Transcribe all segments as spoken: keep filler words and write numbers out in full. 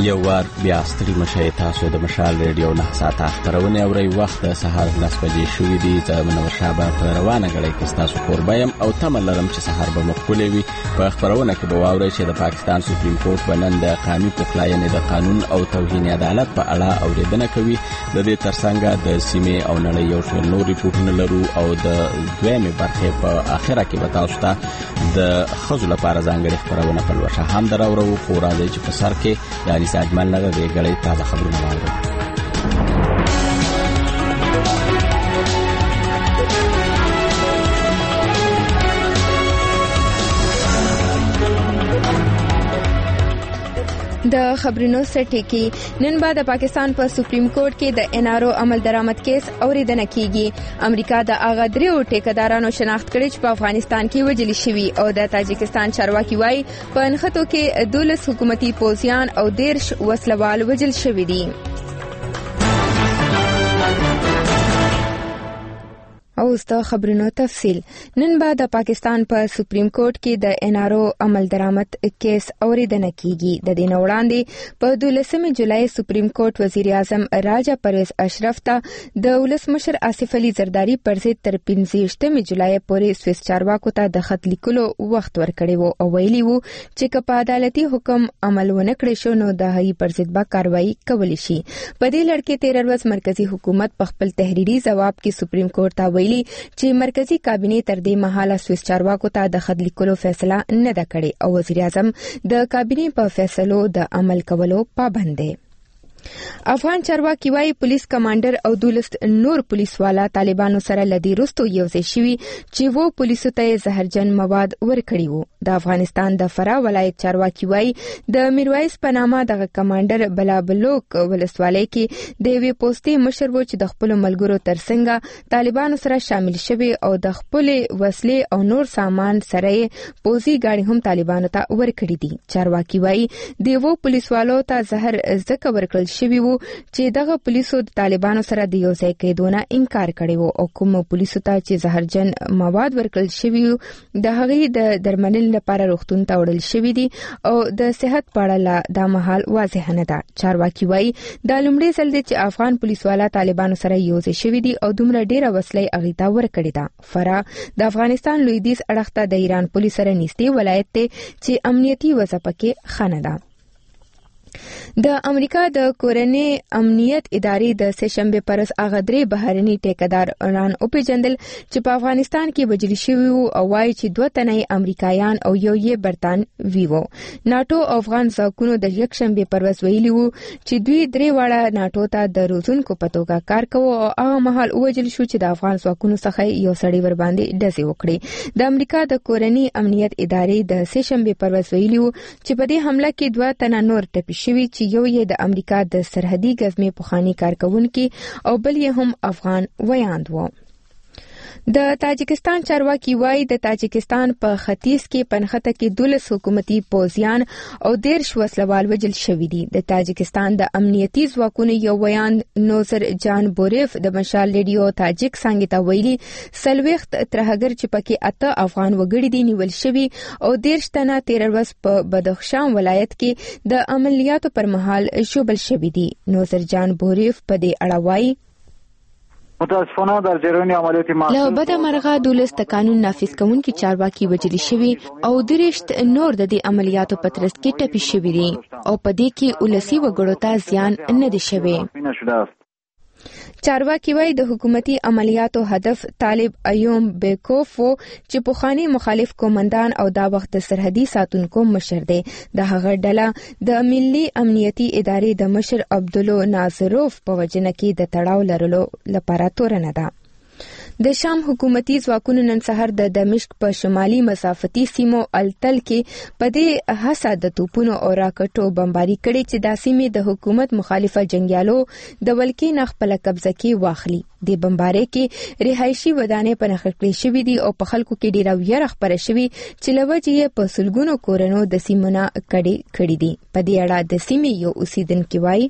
یو وار بیا ستړي مشئ تاسو د مشال ریډیو نه ساعته خبرونه اورئ. وخت د سهار لس بجې شوې دي. زه منور شابه په روانه غړې کې ستاسو کوربه یم او تمه لرم چې سهار به مخکولې وي. په خبرونه کې به واورئ چې د پاکستان سپریم کورټ بنن د قانوني پخلاینې د قانون او توهین عدالت په اړه اوریدنه کوي. د دې ترڅنګ د سیمې او نړۍ یو څو نورې پوښتنې لرو او د دویمې برخې په اخره کې به تاسو ته د ښځو لپاره ځانګړې خبرونه په لوشه هم دراوړو. خو راځئ چې په سر کې د انیسه اجمل نه د دې غړې تازه خبرونه واورو. د خبرونو سټی کې نن بعد د پاکستان په سپریم کورټ کې د ان آر او عمل درآمد کیس اوریدنه کیږي. امریکا د اغه دریو ټیکدارانو شناخت کړي چې په افغانستان کې وجل شوي او د تاجکستان چارواکي وایي په انخطو کې دولس حکومتي پوځیان او دیرش وسلوال وجل شوي دي. او د خبرونو تفصیل. نن بعد د پاکستان په سپریم کورټ کې د ان آر او عمل درآمد کیس اوریدنه کیږي. د دې وړاندې په دولسمې جولای سپریم کورټ وزیر اعظم راجا پرویز اشرف ته د ولسمشر آصف علي زرداری پر ضد تر پنځه جولای پورې سویس چارواکو ته د خط لیکلو وخت ورکړی وو او ویلي وو چې په عدالتي حکم عمل ونه کړی شو نو د هغې پر ضد به کاروایی کولی شي. په دې لړ کې تیر ورځ مرکزی حکومت په خپل تحریري ځواب کې سپریم کورټ ته چې مرکزی کابینه تر دې مهاله سویس چارواکو ته د خط لیکلو فیصله نه ده کړې او وزیر اعظم د کابینه په فیصلو د عمل کولو پابند دی. افغان چارواکي وايي پولیس کمانډر او دولس نور پولیس والا طالبانو سره لدی رستو یوځای شوي چې وو پولیسو ته زهرجن مواد ورکړي وو. د افغانستان د فراه ولایت چارواکي وايي د میرویس په نامه دغه کمانډر بلابلوک ولسوالۍ کې د یوې پوستې مشر وو چې د خپل ملګرو ترڅنګ طالبانو سره شامل شوي او د خپل وسلې او نور سامان سره پوزي غاړي هم طالبانو ته ورکړي دي. چارواکي وايي د وو پولیس والو ته زهر زکه ورکړل شوی وو چې دغه پولیسو د طالبانو سره د یو ځای کېدونه انکار کړی وو او کوم پولیسو ته چې زهرجن مواد ورکړل شوی وو د هغې د درملنې لپاره روغتون ته وړل شوي دي او د صحت په اړه دا مهال واضح نه ده. چارواکي وایي دا لومړی ځل دی چې افغان پولیس والا طالبانو سره یو ځای شوي دي او دومره ډیره وسلې هغې ته ورکړې ده. فراه د افغانستان لویدیځ اړخ ته د ایران پولیس سره نږدې ولایت دی چې امنیتي وضع پکې ښه نه ده. د امریکا د کورنۍ امنیت ادارې د سهشنبه پر ورځ هغه درې بهرني ټیکداران وپېژندل چې په افغانستان کې وژل شوي وو او وایي چې دوه تنه امریکایان او یو یې برتانوي وو. ناټو او افغان ځواکونو د یکشنبه پر ورځ ویلي وو چې دوی درې واړه ناټو ته د روزونکو په توګه کار کوي او هغه مهال وژل شو چې د افغان ځواکونو څخه یو سړی ور باندې ډزې وکړي. د امریکا د کورنۍ امنیت ادارې د سهشنبه پر ورځ ویلي وو چې په دې حمله کې دوه تنه نور ټپي شوي چې یو یې د امریکا د سرحدي ګزمې پخوانی کارکونکي او بل یې هم افغان ویاند و. د تاجکستان چارواکي وايي د تاجکستان په ختیځ کې پنخته کې دولس حکومتي پوځیان او دیرش وسلوال وژل شوي دي. د تاجکستان د امنیتي ځواکونو یو ویان نوزر جان بوریف د مشال ریډیو تاجک څنګه ته ویلي سلويخت ترهګر چې پکې اته افغان وګړي دي نیول شوي او دیرش تنه تیر ورځ په بدخشان ولایت کې د عملیاتو پر مهال ژوبل شوي دي. نوزر جان بوریف په دې اړه وايي متاسفانه در جریان عملیات له بده مرغه دولس د قانون نافذ کوونکي چارواکي وژل شوي او درېشت نور د دې عملیاتو په ترڅ کې ټپي شوي دي او په دې کې ولسي وګړو ته زیان نه دی شوی. چارواکي وايي د حکومتي عملیاتو هدف طالب ایوم بیکوف چې پخوانی مخالف کومندان او دا وخت د سرحدي ساتونکو مشر دی. د هغه ډله د ملي امنیتي ادارې د مشر عبدالله ناصروف په وجنه کې د تړاو لرلو لپاره تورنه ده. د شام حکومتي ځواکونو نن سهار د دمشق په شمالي مسافتي سیمو التل کې په دې هڅه د توپونو او راکټو بمباري کړې چې د سیمې د حکومت مخالفه جنگیالو د ولکې نه خپل قبضه کې واخلي. د بمباري کې رهایشي ودانې په نښه کړې شوې دي او په خلکو کې ډیره ویره خپره شوې چې لوجه یې په سلګونو کورونو د سیمونه کړي کړي دي. په دې اړه د سیمې یو اوسیدونکو وایي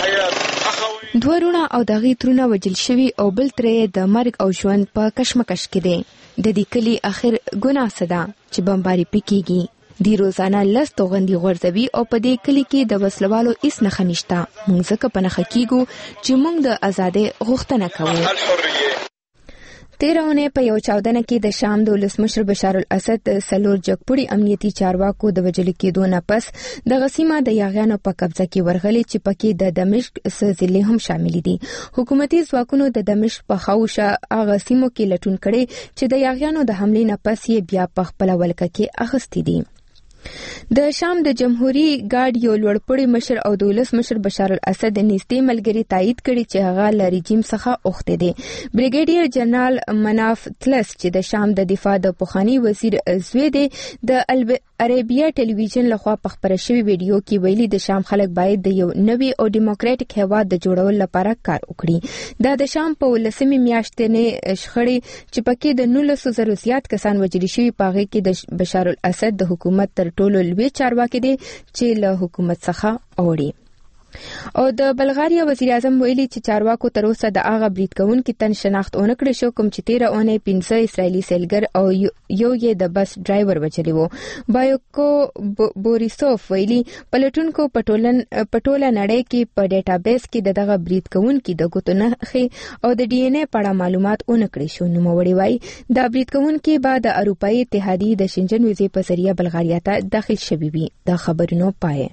دوه رونه او دغه ترونه وجل شوی او بل ترې د مرګ او ژوند په کشمکش کې دي. د دې کلی اخر ګناه صدا چې بمباري پکېږي. دی روزانه لس توغندي غورځوي او په دې کلی کې د وسلوالو هیڅ نښه نشته. موږ ځکه په نښه کیږو چې موږ د ازادۍ غوښتنه کوو. تیره اونۍ په یو چاودنه کې د شام د ولسمشر بشار الاسد د څلور جګپوړي امنیتي چارواکو د وژل کېدو نه پس دغه سیمه د یاغیانو په قبضه کې ورغلې چې پکې د دمشق ضلع هم شامل دي. حکومتي ځواکونو د دمشق په خاوشه هغه سیمو کې لټون کړي چې د یاغیانو د حملې نه پس یې بیا په خپل ولکه کې اخیستي دي. د شام د جمهوریت ګارد یو لوړپوړی مشر او د ولسمشر بشار الاسد نږدې ملګری تایید کړي چې هغه له رژیم څخه اوښتی دی. بریګیډیر جنرال مناف تلس چې د شام د دفاع د پخوانی وزیر زوی دی د عربیه ټلویزیون لخوا په خبره شوی ویډیو کې ویلي د شام خلک باید د یو نوي او ډیموکراټیک هیواد د جوړولو لپاره کار وکړي. دا د شام په ولسمې میاشتې شخړې چې پکې د نولسو زرو زیات کسان وژل شوي په هغې کې د بشار الاسد د حکومت تر ټولو لوی چارواکي دي چې له حکومت څخه اوړي. او د بلغاریا وزیر اعظم ویلي چې چارواکو تر اوسه د هغه برید کوونکي تن شناخت ونه کړی شو کوم چې تیره اونۍ پنځه اسرائیلي سیلګر او یو یې د بس ډرایور وژلی و. بایوکو بوریسوف ویلي پلټونکو په ټوله نړۍ کې په ډیټابیس کې د دغه برید کوونکي د ګوتو نښې او د ډي ان اې په اړه معلومات ونه کړی شو. نوموړی وایي دا برید کوونکي به د اروپایي اتحادیې د شنجن ویزې په ذریعه بلغاریا ته داخل شوي وي. د خبرونو پای.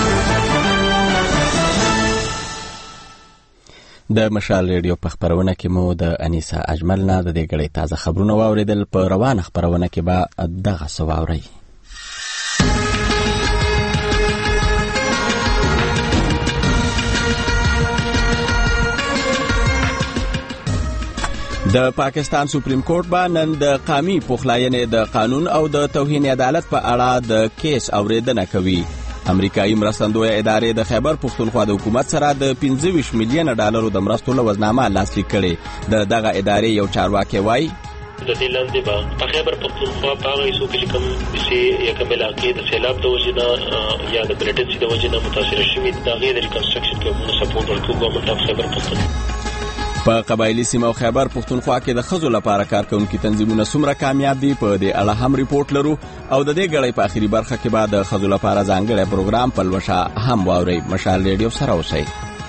د مشال ریډیو په خبرونه کې مو د انیسا اجمل نه د دې غړي تازه خبرونه واوریدل. په روانه خبرونه کې به دغه څه واورئ. د پاکستان سپریم کورټ به نن د قومي پخلاینې د قانون او د توهین عدالت په اړه د کیس اوریدنه کوي. امریکایي مرستندویه ادارې د خیبر پښتونخوا د حکومت سره د پنځه ویشت میلیونه ډالرو د مرستو لوزنامه لاسلیک کړې. د دغه ادارې یو چارواکي وایي د دې لاندې به په خیبر پښتونخوا په هغه ایسو کې کوم چې یو کوم علاقې د سیلاب د وجنه یا د بلټنسي د وجنه متاثر شوي د غیر ریکنسټرکشن کې موږ سپورټ ورکوو ګورنمنت اف خیبر پښتونخوا. په قبایلی سیمه او خیبر پښتونخوا کې د ښځو لپاره کارکونکي تنظیمونه څومره کامیاب دي په دې اړه هم ریپورت لرو او د دې غړي په اخیری برخه کې بعد د ښځو لپاره ځانګړی پروګرام پلوشه هم واوري. مشال ریډیو سره اوسئ.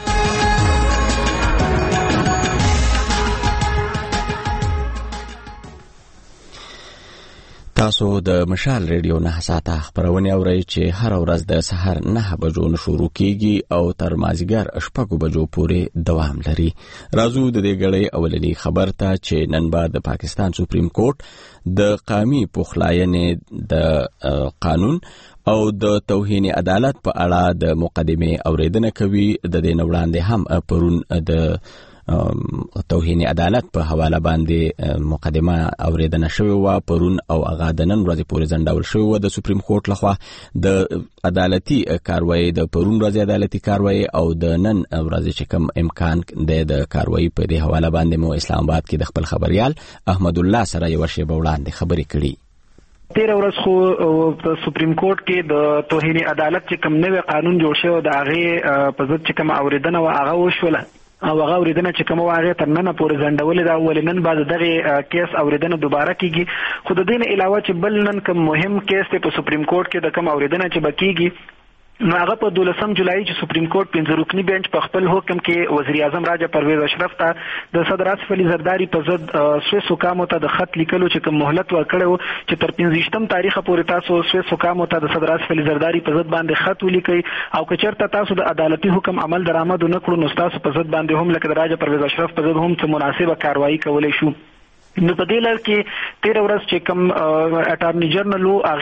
تاسو د مشال ریډیو نه ساته خبرونه اورئ چې هر ورځ د سحر نه بجو نه شروع کیږي او تر مازیګر شپږ بجو پورې دوام لري. راځو د دې غړي اولنی خبر ته چې نن بعد د پاکستان سپریم کورټ د قومي پخلاینې د قانون او د توهین عدالت په اړه د مقدمه اوریدنه کوي. د دې وړاندې هم پرون د توهین عدالت په حواله باندې مقدمه اوریدنه شوې و پرون او هغه د نن ورځې پورې ځنډول شوې و د سپریم کورټ لخوا. د عدالتي کاروایی د پرون ورځې عدالتي کاروایی او د نن ورځې چې کوم امکان د کاروایی په دې حواله باندې مو اسلام آباد کې د خپل خبريال احمد الله سره یو شی وړاندې خبرې کړي. تیر ورځ خو په سپریم کورټ کې د توهین عدالت چې کوم نوې قانون جوړ شوی د هغه په ضد چې کوم اوریدنه و هغه وشوله او هغه اوریدنه چې کوم واغې تر نن پورې ځنډولې دا ولنن بعد دغه کیس اوریدنه دوباره کیږي. خو د دې نه علاوه چې بل نن کوم مهم کیس ته په سپریم کورټ کې د کوم اوریدنه چې بکیږي نو هغه په دولسم جولای چې سپریم کورټ پنځه رکنی بنچ په خپل حکم کې وزیر اعظم راجا پرویز اشرف ته د صدر آصف علي زرداری په ضد سویس حکامو ته د خط لیکلو چې کوم مهلت ورکړو چې تر پنځه تاریخ پورې تاسو سویس حکامو ته د صدر آصف علي زرداری په ضد باندې خط ولیکئ او که چېرته تاسو د عدالتي حکم عمل درآمد نه کړو نو تاسو په ضد باندې هم لکه د راجا پرویز اشرف په ضد هم څه مناسبه کاروایی کولای شو. نو په دې لړ کې تیر ورځ چې کوم اټارنی جنرال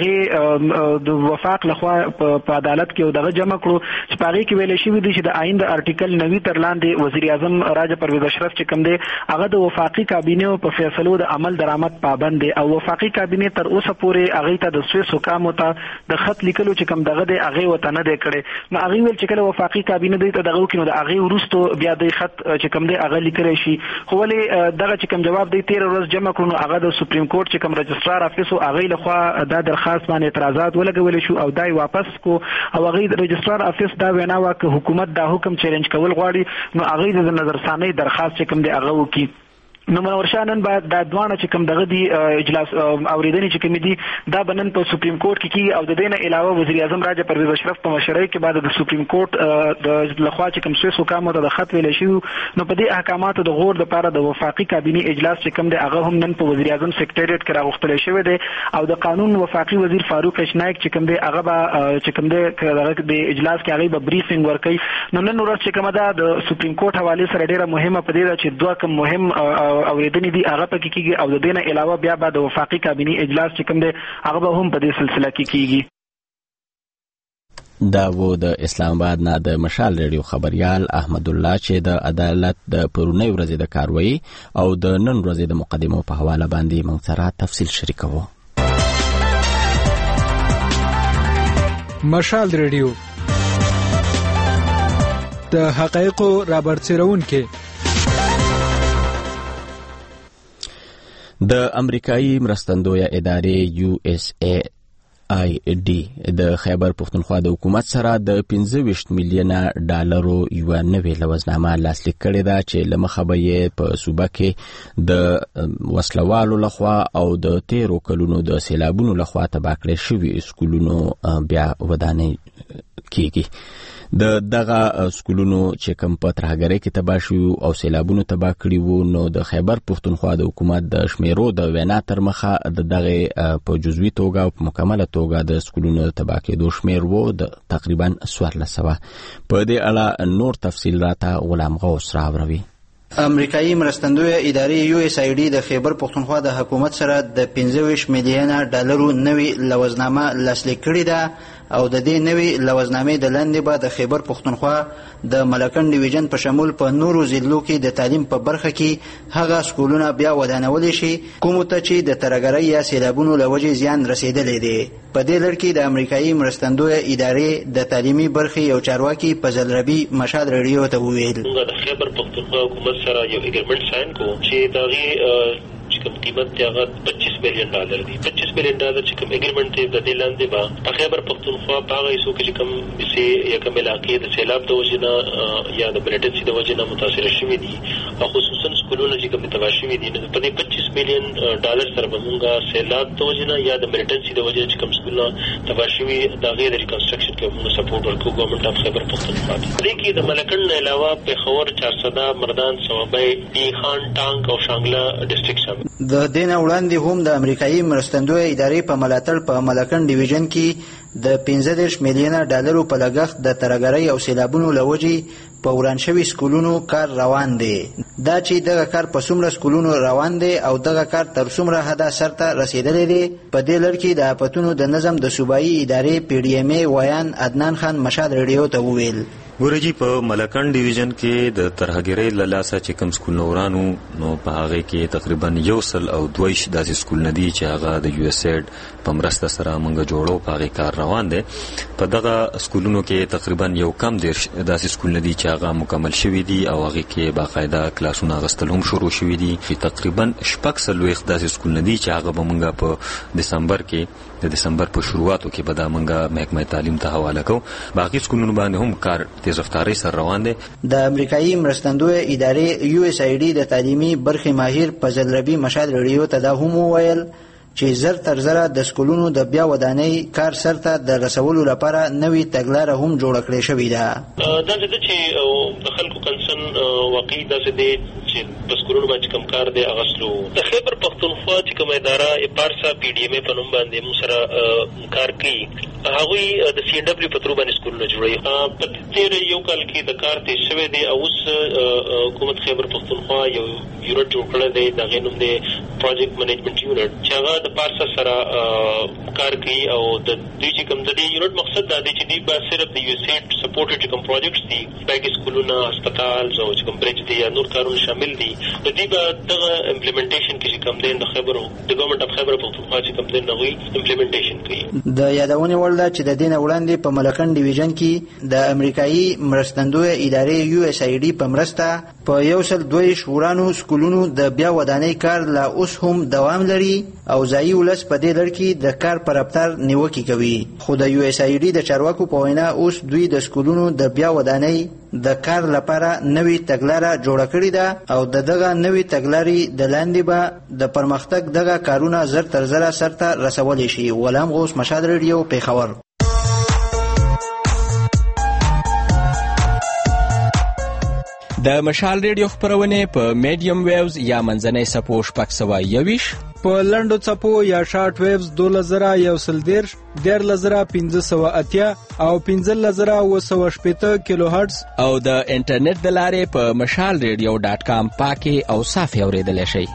هغه د وفاق لخوا په عدالت کې دغه جمع کړو چې په هغه کې ویل شوی دی چې د آئین د ارټیکل نوي تر لاندې وزیر اعظم راجا پرویز اشرف چې کوم دی هغه د وفاقي کابینه په فیصلو د عمل درآمد پابند دی او وفاقي کابینه تر اوسه پورې هغه ته د سویس حکامو ته د خط لیکلو چې کوم دغه دی هغه وته نه دی کړی. نو هغه ویل چې کله وفاقي کابینه دی ته دغه کینو د هغه ورستو بیا د خط چې کوم دی هغه لیکل شي. خو ولې دغه چې کوم جواب دی تیر ورځ جمع کړو هغه د سپریم کورټ چې کوم رجسترار افیس او هغه لخوا دا درخواست باندې اعتراضات ولګول شو او دای واپس کو او هغه رجسترار افیس دا وینا وکړه حکومت دا حکم چیلنج کول غواړي نو هغه د نظرثاني درخواست چې کوم دی هغه وکي. نو منور شاه نن بعد د دوانه چې کوم دغه دی اجلاس اوریدنې چې کوم دي دا بنن په سپریم کورټ کې کی او د دې نه علاوه وزیر اعظم راجا پرویز اشرف په مشرۍ کې بعد د سپریم کورټ د لخوا چې کوم سویس حکام ته د خط ویل شي نو په دې احکاماتو د غور لپاره د وفاقي کابینه اجلاس چې کوم دی هغه هم نن په وزیر اعظم سکریټریټ کې راغوښتل شوی دی او د قانون وفاقي وزیر فاروق اشنایک چې کوم دی هغه به چې کوم دی د اجلاس کې هغه به بریفینګ ورکړي نو نن ورځ چې کومه ده د سپریم کورټ حواله سره ډیره مهمه پدې ده چې دوه کوم مهم اوریدنې دي هغه پکې کیږي او د دې نه علاوه بیا بعد د وفاقي کابینه اجلاس چې کوم دی هغه به هم په دې سلسله کې کیږي. دا و د اسلام آباد نه د مشال ریډیو خبريال احمد الله چې د عدالت د پرونی ورځې د کاروي او د نن ورځې د مقدمو په حواله باندې موږ سره تفصیل شریکوو. مشال ریډیو د حقایقو رابرسیرون کې د امریکایي مرستندویه ادارې یو اس ای آی ډي د خیبر پښتونخوا د حکومت سره د پنځه ویشت میلیونه ډالرو یو نوې لوزنامه لاسلیک کړې ده چې لمخه به یې په صوبه کې د وسلوالو لخوا او د تیرو کلونو د سیلابونو لخوا تباه کړې شوي سکولونو بیا ودانې کیږي. د دغه سکولونو چې کوم په ترهګرۍ کې تباه شوي او سیلابونو تباه کړي وو نو د خیبر پښتونخوا د حکومت د شمیرو د وینا تر مخه د دغه په جزوي توګه او په مکمله توګه د سکولونو تباه کېدو شمیر وو د تقریبا څوارلس سوه. په دې اړه نور تفصیل راته غلام غوث راوړي. امریکایي مرستندویه ادارې یو اس آی ډي د خیبر پښتونخوا د حکومت سره د پنځه ویشت میلیونه ډالرو نوې لوزنامه لاسلیک کړې ده او د دې نوې لوزنامې د لاندې به د خیبر پښتونخوا د ملکن ډیویژن په شمول په نورو ضلعو کې د تعلیم په برخه کې هغه سکولونه بیا ودانولی شي کومو ته چې د ترهګرۍ یا سیلابونو له وجې زیان رسېدلی دی. په دې لړ کې د امریکایي مرستندویه ادارې د تعلیمي برخې یو چارواکي فضل ربی مشال ریډیو ته وویل د خیبر پښتونخوا حکومت سره یو اګریمنټ ساين کو چې دغه چې کوم قیمت دی هغه پچیس میلیون ډالر دی. پچیس میلیون ډالر چې کوم اګریمنټ دی د دې لاندې به په خیبر پښتونخوا په هغه حصو کې چې کوم چې یا کوم علاقې د سیلاب د وجې نه یا د بریټنسي د وجې نه متاثره شوي دي او خصوصا سکولونه چې کوم تباه شوي دي نو په دې پچیس میلیون ډالر سره به موږ سیلاب د وجې نه یا د بریټنسي د وجې چې کوم سکولونه تباه شوي د هغې د ریکنسټرکشن کې موږ سپورټ ورکوو ګورنمنټ اف خیبر پښتونخوا ته. دې کې د ملکن نه علاوه پېښور، چارسده، مردان، صوابۍ، دیخان، ټانک او شانګله ډسټرکټ شامل. د دې نه وړاندې هم د امریکایي مرستندویه ادارې په ملاتړ په ملکن ډیویژن کې د پنځه دېرش میلیونه ډالرو په لګښت د ترهګرۍ او سیلابونو له وجې په وران شوي سکولونو کار روان دی. دا چې دغه کار په څومره سکولونو روان دی او دغه کار تر څومره حده سرته رسېدلی دی په دې لړ کې د آفتونو د نظم د صوبایي ادارې پی ډي ایم ای ویان عدنان خان مشال ریډیو ته وویل ګورجی په ملکن ډیویژن کې د ترهګرۍ له لاسه چې کوم سکولونه ورانو نو په هغې کې تقریبا یو سل او دویش داسې سکولونه دي چې هغه د یو اس ایډ په مرسته سره موږ جوړو په هغې کار روان دی. په دغه سکولونو کې تقریبا یو کم دېرش داسې سکولونه دي چې هغه مکمل شوي دي او هغې کې باقاعده کلاسونه اخیستل هم شروع شوي دي. تقریبا شپږ څلوېښت داسې سکولونه دي چې هغه به موږ په دسمبر کې د دسمبر په شروعاتو کې به دا موږ محکمه تعلیم ته حواله کوو. باقي سکولونو باندې هم کار تیز رفتارۍ سره روان دی. د امریکایي مرستندویه ادارې یو اس آی ډي د تعلیمي برخې ماهر فضل ربی مشال ریډیو ته دا هم وویل چې زر تر زره د سکولونو د بیا ودانۍ کار سرته د رسولو لپاره نوې تګلاره هم جوړه کړې شوې ده. داسې ده چې د خلکو کنسن واقعي داسې دی چې په سکولونو باندې کوم کار دی اغوستلو. د خیبر پښتونخوا چې کومه اداره اپارسا پی ډي ایم ای په نوم باندې موږ سره کار کوي هغوی د سی ان ډبلیو په ترو باندې سکولونه جوړوي. په تېر یو کال کې د کار تېز شوی دی او اوس حکومت خیبر پښتونخوا یو یونټ جوړ کړی دی د هغې نوم دی پروجیکټ مینجمنټ یونټ چې هغه د پارسا سره کار کوي او د دوی چې کوم د دې یونټ مقصد دا دی چې دوی به صرف د یو اس ایډ سپورټډ چې کوم پروجیکټس دي پکې سکولونه هسپتال او چې کوم برج دی یا نور کارونه شامل دي د دې به دغه امپلیمنټیشن کې چې کوم دی د خیبر د ګورنمنټ اف خیبر پښتونخوا چې کوم دی هغوی امپلیمنټیشن کوي. د یادونې وړ ده چې د دې نه وړاندې په ملکن ډیویژن کې د امریکایي مرستندویه ادارې یو اس آی ډي په مرسته په یو سل دویش ورانو سکولونو د بیا ودانۍ کار لا اوس هم دوام لري او ځایي ولس په دې لړ کې د کار په رفتار نیوکې کوي. خو د یو اس آی ډي د چارواکو په وینا اوس دوی د سکولونو د بیا ودانۍ د کار لپاره نوې تګلاره جوړه کړې ده او د دغه نوې تګلارې د لاندې به د پرمختګ دغه کارونه زر تر زره سرته رسولی شي. غلام غوث، مشال ریډیو، پیښور. د مشال ریډیو خپرونې په میډیم ویوز یا منځنۍ څپو شپږ سوه یوویشت، په لنډو څپو یا شارټ ویوز دولس زره یو سل دېرش، دیارلس زره پنځه سوه اتیا او پنځلس زره اووه سوه شپېته کیلو هرټز او د انټرنیټ د لارې په مشال ریډیو ډاټ کام پاکې او صافې اورېدلی شئ.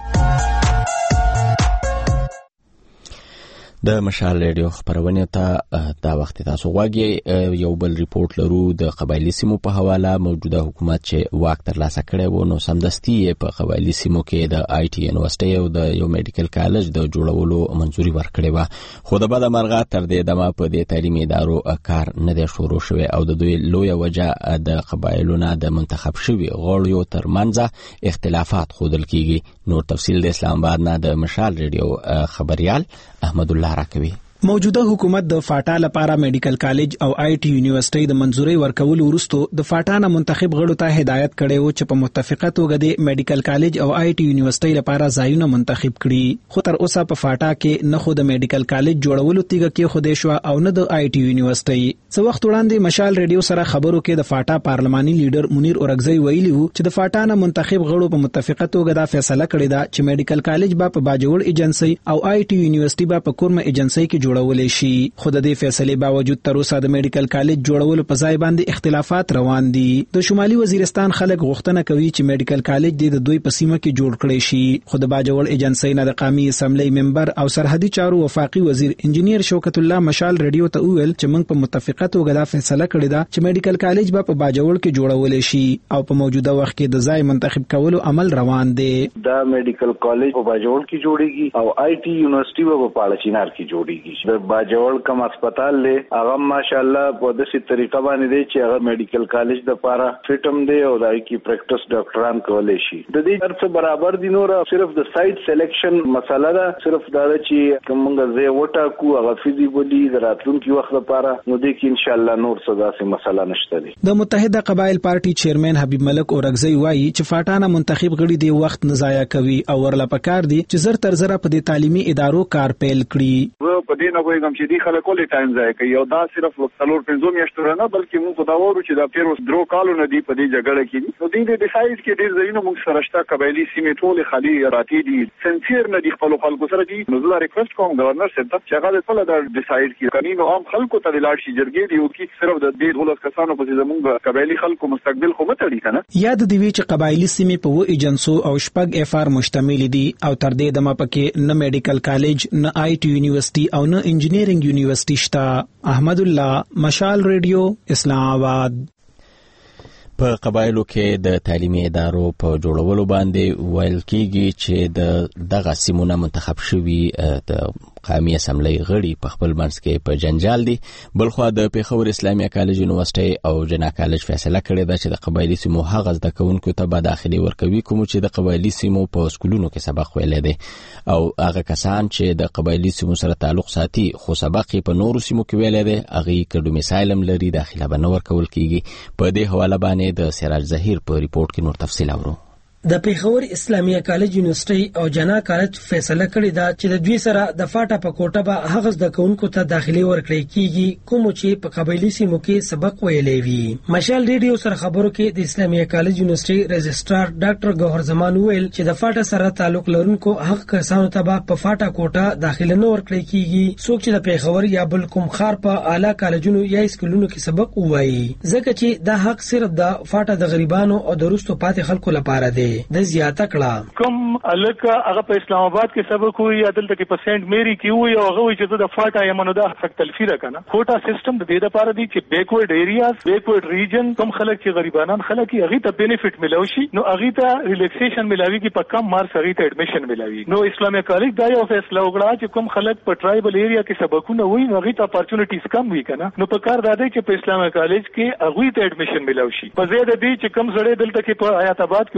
د مشال ریډیو خپرونې ته دا وخت تاسو غواړئ یو بل ریپورت لرو د قبایلي سیمو په حواله. موجوده حکومت چې واک ترلاسه کړی و نو سمدستي په قبایلي سیمو کې د آی ټي یونیورسټۍ او د یو میډیکل کالج د جوړولو منځوري ورکړې وه، خو د بده مرغه تر دې دمه په دې تعلیمي ادارو کار نه دی شروع شوی او د دوی لویه وجه د قبایلو نه د منتخب شوي غړیو ترمنځ اختلافات ښودل کیږي. نور تفصیل د اسلام آباد نه د مشال ریډیو خبریال احمد الله راکوي. موجوده حکومت د فاټا لپاره میډیکل کالج او آی ټي یونیورسيټي د منځوري ورکولو وروسته د فاټا نه منتخب غړو ته هدایت کړي و چې په متفقه توګه د میډیکل کالج او آی ټي یونیورسيټي لپاره ځایونه منتخب کړي، خو تر اوسه په فاټا کې نه خو د میډیکل کالج جوړولو تیګه کې خوده شو او نه د آی ټي یونیورسيټي. څو وخت وړاندې مشال ریډیو سره خبرو کې د فاټا پارلماني لیډر منیر اورګزی ویلي وو چې د فاټا نه منتخب غړو په متفقه توګه دا فیصله کړې ده چې میډیکل کالج به په باجوړ ایجنسی او آی ټي یونیورسيټي به په کورمه ایجنسی کې جوړول شي. خو د دې فیصلې باوجود تر اوسه د میډیکل کالج جوړولو په ځای باندې اختلافات روان دي. د شمالي وزیرستان خلک غوښتنه کوي چې میډیکل کالج د دوی په سیمه کې جوړ کړي شي، خو د باجوړ ایجنسی نه د قومي اسمبلی ممبر او سرحدي چارو وفاقي وزیر انجینیر شوکت الله مشال ریډیو ته وویل چې موږ په متفقه توګه دا فیصله کړې ده چې میډیکل کالج به په باجوړ کې جوړول شي او په موجوده وخت کې د ځای منتخب کولو عمل روان دی. دا میډیکل کالج په باجوړ کې جوړیږي او آی ټي یونیورسيټي په پاړچینار کې جوړیږي. د باجوړ کوم هسپتال له هغه ماشاءالله په داسې طریقه باندې دی چې هغه میډیکل کالج د لپاره فټم دی او دای کی پریکټس ډاکټران کولای شي. د دې هرڅه برابر دي، نور صرف د سایت سلیکشن مسله ده، صرف دا چې کومه ځای وټا کو هغه فیزیبلی دراتلونکي وخت لپاره نو د کې ان شاء الله نور څه داسې مسله نشته دي. د متحده قبایل پارټي چیرمن حبیب ملک اورګزی وایي چې فاټانه منتخب غړي دی وخت نه ضایع کوي او ورله پکار دي چې زر تر زره په دې تعلیمي ادارو کار پیل کړي. و په دې نه وایم چې دی خلک ولې ټایم ضایع کوي او دا صرف څلور پنځه میاشتې نه بلکې موږ دا وایو چې دا پیرو درو کالو نه دی په دې جګړه کې نو دې د ډیسایډ کې ډیر ځایونه موږ سره شته قبایلی سیمې ټول خالي راتی دي سنسیر نه دي خپل خلکو سره دي. نو زه ریکوست کوم گورنر صاحب ته چې هغه خپل دا ډیسایډ کړي کني نو عام خلکو ته لاړ شي جرګې دی او کې صرف د دې دولت کسانو په زموږ قبایلی خلکو مستقبل خو متړي کنه. یاد دی وی چې قبایلی سیمې په و ایجنسو او شپږ اف ار مشتمل دي او تر دې دمه پکې نه میډیکل کالج نه آی ټي یونیورسيټي او نه انجینیرینګ یونیورسيټي شته. احمد الله، مشال ریډیو، اسلام آباد. په قبایلو کې د تعلیمي ادارو په جوړولو باندې ویل کیږي چې د دغه سیمونه منتخب شوي د قومي اسمبلی غړي په خپل منځ کې په جنجال دي. بلخوا د پیښور اسلامي کالج یونیورسيټي او جنا کالج فیصله کړې ده چې د قبایلی سیمو هغه زده کوونکو ته به داخلي ورکوي کوم چې د قبایلی سیمو په سکولونو کې سبق ویلی دی او هغه کسان چې د قبایلی سیمو سره تعلق ساتي خو سبق په نورو سیمو کې ویلی دی هغه که ډومیسایلم لري داخله به نه ورکول کیږي. په دې حواله باندې د سراج ظهیر په ریپورت کې نور تفصیل اورو. د پیښور اسلامي کالج یونیورسيټي او جنا کالج فیصله کړې ده چې د دوی سره د فاټا په کوټه به هغه زده کوونکو ته داخلي ورکړي کیږي کوم چې په قبایلی سیمو کې سبق ویلې وي. مشال ریډیو سره خبرو کې د اسلامي کالج یونیورسيټي رجسترار ډاکټر ګوهر زمان ویل چې د فاټا سره تعلق لرونکو هغه کسانو ته به په فاټا کوټه داخله نه ورکړي کیږي څوک چې د پیښور یا بل کوم خار په اعلی کالجونو یا سکولونو کې سبق وایي، ځکه چې دا حق صرف د فاټا د غریبانو او د وروسته پاتې خلکو لپاره دی. د زیاته کړه کوم الکه هغه په اسلام آباد کې سبق وي یا دلته کې په سنت میری کې وي او هغه چې د فاټا یمنو دا حق تلفیره کنه. کوټا سیستم د دې لپاره دی چې بیکورډ ایریاز بیکورډ ریجن کوم خلک چې غریبانان خلک هغه ته بینیفیټ ملو شي نو هغه ته ریلیکسیشن ملاوي کې په کم مارکس هغه ته اډمیشن ملاوي. نو اسلامي کالج دا یو فیصله وکړه چې کوم خلک په ټرایبل ایریا کې سبقونه وي نو هغه ته اپورچونټیز کم وي کنه. نو په کار دا دی چې په اسلامي کالج کې هغه ته اډمیشن ملاوي شي په زیاده دی چې کم زړې دلته کې په حیات آباد کې اوسي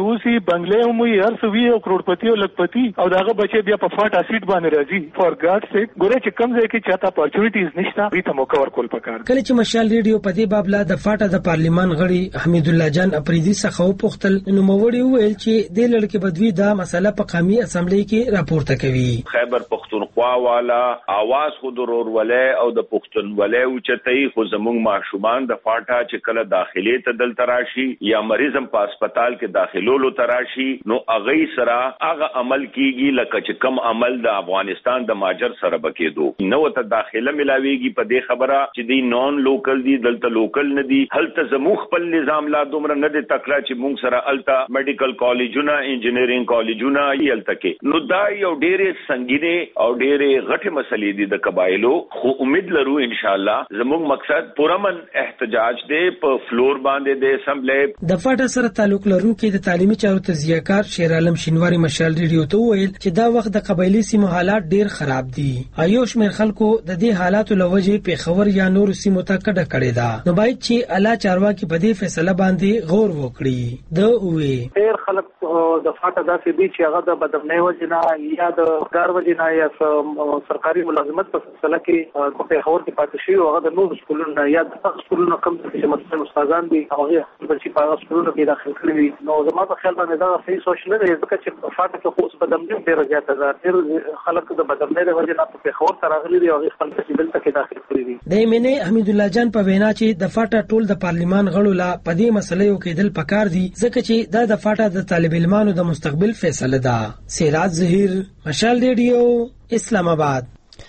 بنگلې هم وي هر څه وي او کروڑپتی او لکپتی او داغه بچي بیا په فاټ اسید باندې راځي فور ګاډ سیک ګوره چې کم ځای کې چاته اپورچونټیز نشته دوی ته موقع ورکول پکار. کله چې مشال ریډیو په دې باب لا د فاټا د پارلیمان غړي حمید الله جان اپریدي څخه وپوښتل نو موړي وویل چې د لړکې بدوی دا مسله په قومي اسمبلی کې راپورته کوي. خیبر پختونخوا والا आवाज خود ورولې او د پختونولې او چتای خو زموږ ماشومان د فاټا چې کله داخلي ته دل تراشي یا مریضم په هسپتال کې داخلولو تراشي نو اغه سره اغه عمل کیږي لکه چې کم عمل د افغانستان د ماجر سره بکیدو نو ته داخله ملاويږي په دې خبره چې دی نون لوکل دی دلته لوکل نه دی هلته زموږ خپل نظام لا دومره نه دی تکړه چې موږ سره الته میډیکل کالجونه انجینرینګ کالجونه یلته کې نو دا یو ډېرې سنگینه او ډېرې غټه مسلې دي د قبایلو خو امید لرو ان شاء الله زموږ مقصد پرمن احتجاج دی په فلور باندې د اسمبلی د فاټا سره تعلق لرونکي د تعلیمي چارو تجزیه‌کار شیر عالم شینواری مشال ریډیو ته ویل چې دا وخت د قبایلی سیمو حالات ډېر خراب دي. ایوش مر خلکو د دې حالاتو لوجه په خبر یا نور سیمو ته کډه کړې ده نو باید چې اعلی چارواکي په دې فیصله باندې غور وکړي. د اوې ډېر خلک د فاټا داسې دي چې هغه د بدبنۍ وجنه یا د کار وجنه یا سرکاري ملازمت په سلسله کې په خبر کې پاتې شي او هغه د نور سکولونو یا د سکولونو کم چې مثلا استادان دي هغه چې په هغه سکولونو کې داخل کړي نو زما په خیال باندې دا صحیح سوچ نه دی ځکه چې فاټا کې خو بدبنۍ ډېر زیاته ده ډېر خلک د بدبنۍ د وجنه په خبر تر راغلي دي او خپل څه دلته کې داخل کړي دي. د ایمنه حمید الله جان په وینا چې د فاټا ټول د پارلیمان غړو لا په دې مسلې یو کېدل پکار دي ځکه چې دا د فاټا د طالب علمانو د مستقبل فیصله ده. سراج ظهیر مشال ریډیو اسلام آباد.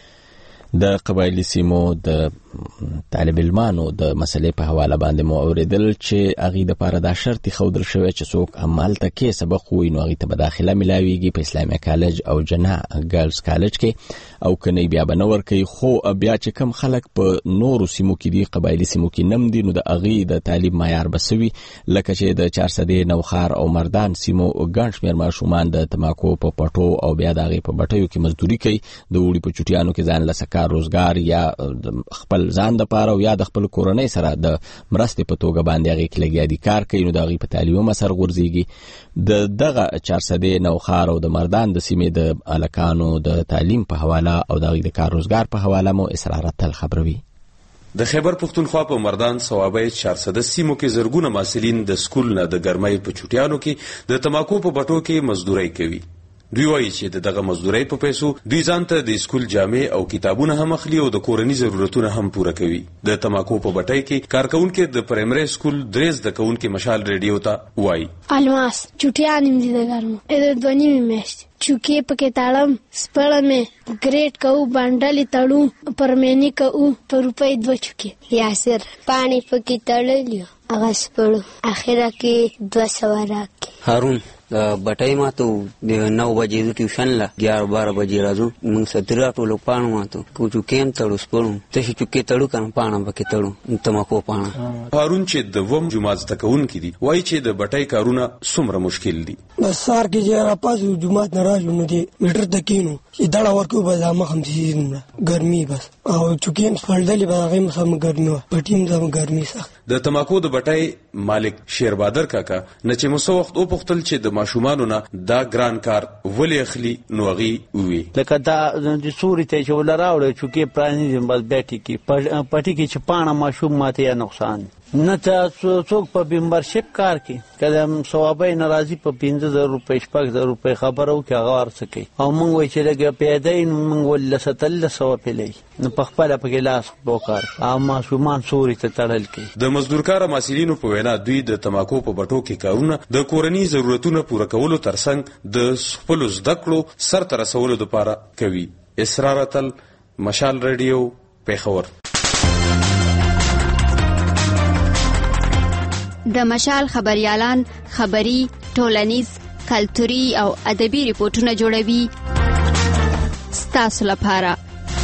د قبایلی سیمو د طالب علمانو د مسلې په حواله باندې مو اوریدل چې اغه د پاره د شرط خودل شوی چې څوک عمل ته کې سبق وي نو اغه ته به داخله ملاويږي په اسلامي کالج او جنا ګرلز کالج کې او کني بیا بنور کوي خو بیا چې کم خلک په نورو سیمو کې دي قبایلی سیمو کې نم دي نو د اغه د تعلیم معیار بسوي لکه چې د چار سده نوخار او مردان سیمو ګڼ شمیر ماشومان د تماکو په پټو او بیا دغه په بټیو کې مزدوري کوي د وړي په چټیانو کې ځان لسکار روزګار یا خپل ځان د پاره او یا د خپل کورنۍ سره د مرستې په توګه باندې هغه کې لګیا دي کار کوي نو د هغه په تعلیم مسر غورځيږي د دغه چار سده نوخار او د مردان د سیمې د الکانو د تعلیم په حواله او د هغه د کار روزګار په حواله مو اسرارات تل خبروي. د خیبر پختونخوا په مردان صوابه چار سده سیمو کې زرګونه محصلین د سکول نه د ګرمۍ په چټیانو کې د تماکو په بټو کې مزدوري کوي. دوی وایي چې دغه مزدوري په پیسو دوی ځان ته د سکول جامې او کتابونه هم اخلي او د کورنۍ ضرورتونه هم پوره کوي. د تماکو په بټای کې کارکونکو د پرایمري سکول دریز د کونکو مشال ریډیو ته وایي الماس چټیان دې د ګرمو اې د دونی میشت چوکې پکې تاړم سپړم ګریډ کو باندې تړو پرمنی کو په روپۍ دوه چوکې یاسر پانی پکې تړلیو هغه سپړو اخره کې دوه سو راکې. هارون بټای ماتو د نو بجې د ټیوشن لا ګیار بار بجې راځو موږ سترا ټولو پانو ماتو کوچو کېم تړو سپړو ته چې چوکې تړو کنه پانه پکې تړو تماکو پانه. هارون چې د ووم جمعه تکون کړي وایي چې د بټای کارونه څومره مشکل دي. بس سار کې چې را پاسو جمعه نه راځو نو دي میټر تکینو چې دا ورکو به زما هم سي ګرمي بس او چوکې سپړلې به هغه مسم ګرمي پټیم زما ګرمي سخت. د تماکو د بټای مالک شیر بادر کاکا نه چې مسو وخت او پختل چې د ماشومانو نه دا ګران کار ولې اخلي نو غي وي لکه دا د سوري ته چې ولراوړ چوکې پرانی بس بیٹی کې پټی کې چې پاڼه ماشوم ماته یا نقصان نه ته څوک په ممبرشپ کار کې کله ثوابه ناراضي په پنځه زره روپۍ شپږ زره روپۍ خبرو کې هغه ورسکي او مونږ وای چې لګي پیدا یې مونږ ول ستل سو پیلې نو په خپل په کې لاس وکړ او ماشومان سوري ته تړل کې. د مزدورکار ماسلینو په وینا دوی د تماکو په بټو کې کارونه د کورنۍ ضرورتونو پوره کولو ترڅنګ د خپل زده کړو سر تر رسولو لپاره کوي. اسرارتل مشال ریډیو پیښور. د مشال خبريالان خبري ټولنیز کلتوري او ادبي ریپورتونه جوړوي ستاسو لپاره.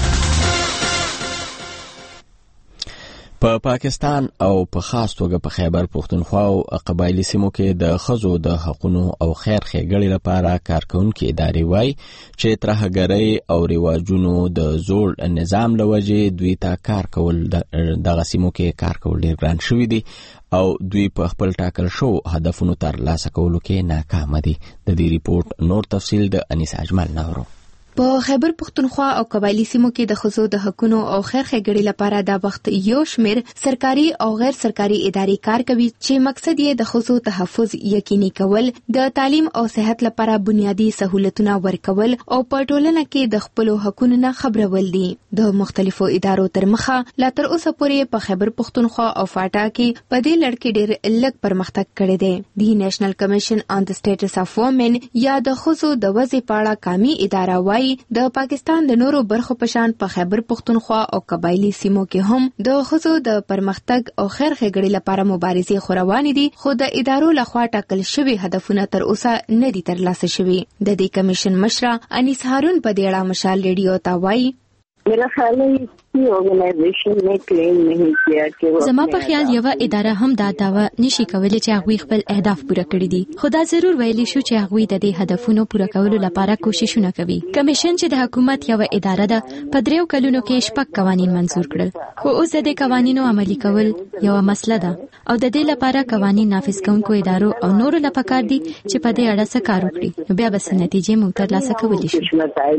په پا پاکستان او په خاص توګه په خیبر پختونخوا او قبایلی سیمو کې د خزو د حقوقو او خیر ښېګړې لپاره کارکونکو ادارې وایي چې ترهګرۍ او رواجونو د زوړ نظام لوجې دوی ته کار کول دغه سیمو کې کار کول ډېر ګران شوی دی او دوی په خپل ټاکل شو هدفونو تر لاسه کولو کې ناکام دي. د دې ریپورت نور تفصیل د انیس اجمل نورو. په خیبر پختونخوا او قبایلی سیمو کې د ښځو د حقوقو او خیر ښېګړې لپاره د وخت یو شمېر سرکاري او غیر سرکاري ادارې کار کوي چې مقصد یې د ښځو تحفظ یقیني کول، د تعلیم او صحت لپاره بنیادی سہولتونه ورکول او په ټولنه کې د خپل حقوقو نه خبرول دي. د مختلفو ادارو تر مخه لا تر اوسه پورې په خیبر پختونخوا او فاټا کې په دې لړ کې ډېر لږ پرمختګ کړی دی. د نېشنل کمیشن آن د سټیټس اف وومن یا د ښځو د وضع په اړه قومي اداره وايي د پاکستان د نورو برخو په شان په خیبر پختونخوا او قبایلی سیمو کې هم د ښځو د پرمختګ او خیر ښېګړې لپاره مبارزې خوروانې دي، خو د ادارو لخوا ټاکل شوي هدفونه تر اوسه نه دي ترلاسه شوي. د دې کمیشن مشره انیس هارون په دې اړه مشال ریډیو ته وایي मेरा ख्याल है कि ऑर्गेनाइजेशन ने क्लेम नहीं किया कि زما په خیال یو اداره هم دا داوا نشي کولای چې هغه خپل اهداف پوره کړي دي. خدا ضرور ویلي شو چې هغه د دې هدفونو پوره کولو لپاره کوششونه کوي. کمیشن چې د حکومت یو اداره ده په دریو کلونو کې شپږ قوانين منزور کړل، خو اوس د دې قوانینو عملي کول یو مسله ده او د دې لپاره قوانين نافذ کوونکو ادارو او نورو لپاره کار دي چې په دې اړه څه کار وکړي، بیا به نتیجې موږ ترلاسه کولی شو.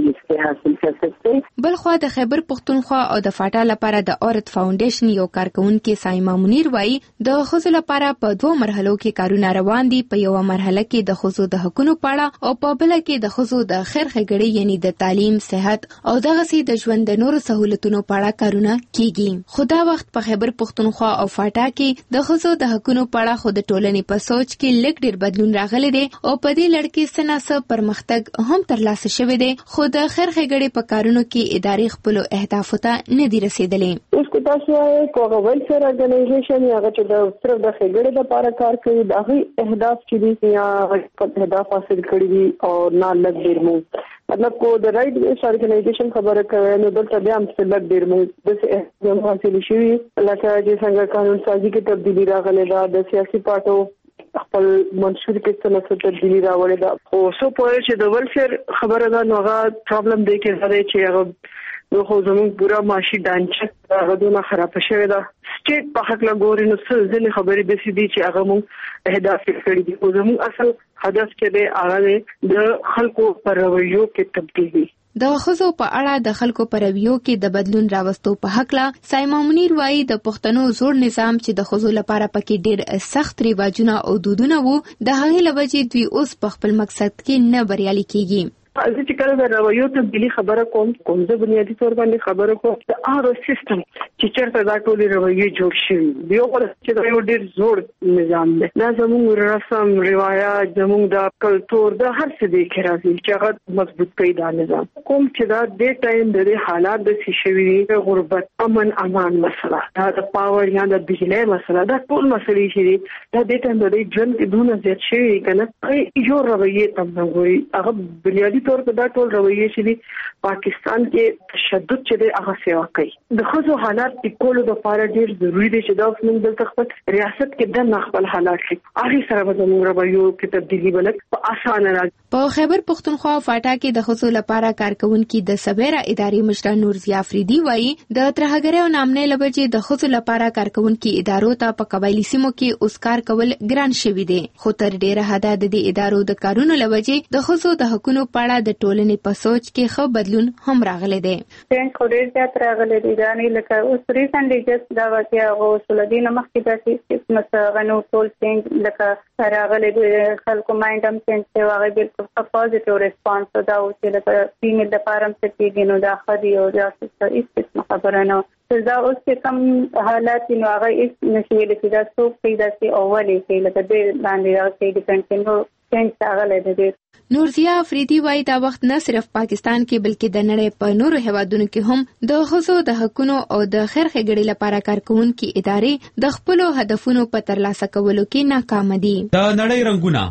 بل خو د خیبر پختونخوا او د فاټا لپاره د اورت فاونډیشن یو کارکونکي سایما منیر وایي د ښځو لپاره په دوه مرحلو کې کارونه روان دي. په یو مرحله کې د ښځو د حقوقو په اړه او په بل کې د ښځو د خیر ښېګړې یعنی د تعلیم، صحت او دغه سي د ژوند د نورو سہولتونو په اړه کارونه کیږي. خو دا وخت په خیبر پختونخوا او فاټا کې د ښځو د حقوقو په اړه خو د ټولنې په سوچ کې لږ ډېر بدلون راغلی دی او په دې لړ کې څه ناڅه پرمختګ هم ترلاسه شوی دی، خو د خیر ښېګړې په کارونو کې ادارې خپل اهدافو ته نه دي رسیدلې. اوس کو تاسو یې کوغه ویلفیر ارګنایزیشن یا چې د صرف د خېګړې لپاره کار کوي، د هغه اهداف چې دي یا اهداف حاصل کړي دي او نه لږ ډیر مو مطلب کو د رائټ ویلفیر ارګنایزیشن خبره کوي نو دلته بیا هم څه لږ ډیر مو د اهداف حاصل شي لکه چې څنګه قانون سازي کې تبدیلی راغله ده، د سیاسي پارټو خپل منشور کې څه څه تبدیلی راوړې ده. خو څو پوهه چې د ویلفیر خبره ده نو هغه پرابلم دی کې زده چې هغه نو خو زموږ پورا معاشي ډانچه هغه دونه خراب شوی ده. سټیټ په حق لا ګوري نو څه ځنې خبرې د سې دي چې هغه مونږ اهداف کړی دي، خو زموږ اصل هدف چې دی هغه د خلکو پر رویو کې تبدیلی. د ښځو په اړه د خلکو پر رویو کې د بدلون راوستو په حق لا سایما منیر وایي د پښتنو زوړ نظام چې د ښځو لپاره پکې ډېر سخت ریواجونه او دودونه وو، د هغې له وجې دوی اوس په خپل مقصد کې نه بریالي کیږي. زه چې کله د رویو تبدیلی خبره کوم کوم زه بنیادی طور باندې خبره کوم د هغه سیستم چې چېرته دا ټولې رویې جوړ شوي یو غوړ چې دا یو ډېر زوړ نظام دی. دا زموږ رسم روایات زموږ د کلتور د هر څه دی کې راځي چې هغه مضبوط کوي دا نظام. کوم چې دا د ټایم د حالات د سی شوي غربت، امن امان مسله، دا د پاور یا د بجلی مسله، دا ټول مسلې چې دي دا د ټایم د ژوند کې دونه زیات شوي کنه یو رویې تم نه ګوري. هغه بنیادی طور په دا ټول رویې چې دي پاکستان کې تشدد چې دی هغه سیوا کوي. د ښځو حالات د کولو لپاره ډېر ضروری دی چې دا موږ دلته خپل ریاست کې د خپل حالات کې هغه سره به زموږ رویو کې تبدیلی ولک په اسانه راځي. په خیبر پختونخوا او فاټا کې د ښځو لپاره کارکونکي د سبیرا ادارې مشره نورزیا افریدي وایي د ترهګرۍ او نامنۍ لبجې د ښځو لپاره کارکونکي ادارو ته په قبایلی سیمو کې اوس کار کول ګران شوي دي، خو تر ډیره حده د دې ادارو د کارونو لبجې د ښځو د حقوقو په اړه د ټولنې په سوچ کې ښه بدلون هم راغلی دی. چینج خو ډېر زیات راغلی دی، دا نه لکه اوس ریسنټلی جست دا واقعه غوښتل دي نه مخکې داسې قسمه غنو ټول چینج لکه راغلی دی، خلکو مایند هم چینج شوی، هغه بالکل ښه پازیټیو ریسپانس دا و چې لکه فیمیل لپاره هم څه کېږي نو دا ښه دي او داسې هېڅ قسمه خبره نه وه. دا اوس چې کوم حالات دي نو هغه هېڅ نشي ویلی چې دا څوک کوي داسې او ولې کوي لکه دې باندې هغه کوي ډیپینډ کوي نو چینج راغلی دی ډېر. نورزیا افریدي وایي دا وخت نه صرف پاکستان کې بلکې د نړۍ په نورو هیوادونو کې هم د ښځو د حقوقو او د خیر ښېګړې لپاره کارکونکي ادارې د خپلو هدفونو په ترلاسه کولو کې ناکام دي. د نړۍ رنګونه،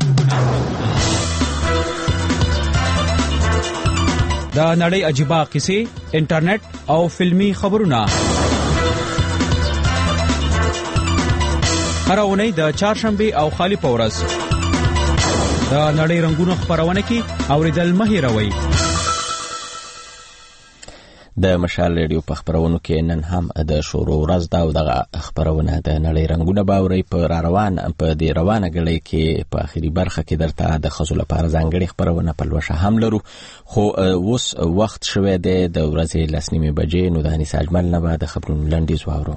د نړۍ عجیبه قصې، انټرنیټ او فلمی خبرونه هر اونۍ د چهارشنبه او خالی په ورځ د نړۍ رنګونو خبرونه کې اوریدل مه هېروئ. د مشال ریډیو په خبرونو کې نن هم د شورو ورځ دا او د خبرونه د نړۍ رنگونه باوري په روان په دې روانه غړي کې په اخیری برخه کې درته د خزو لپاره ځانګړي خبرونه په لوشه هم لرو خو اوس وخت شوه د ورځې لسنیمه بجې نو د انیس اجمل نه بعد خبرونه لنډیز واورو.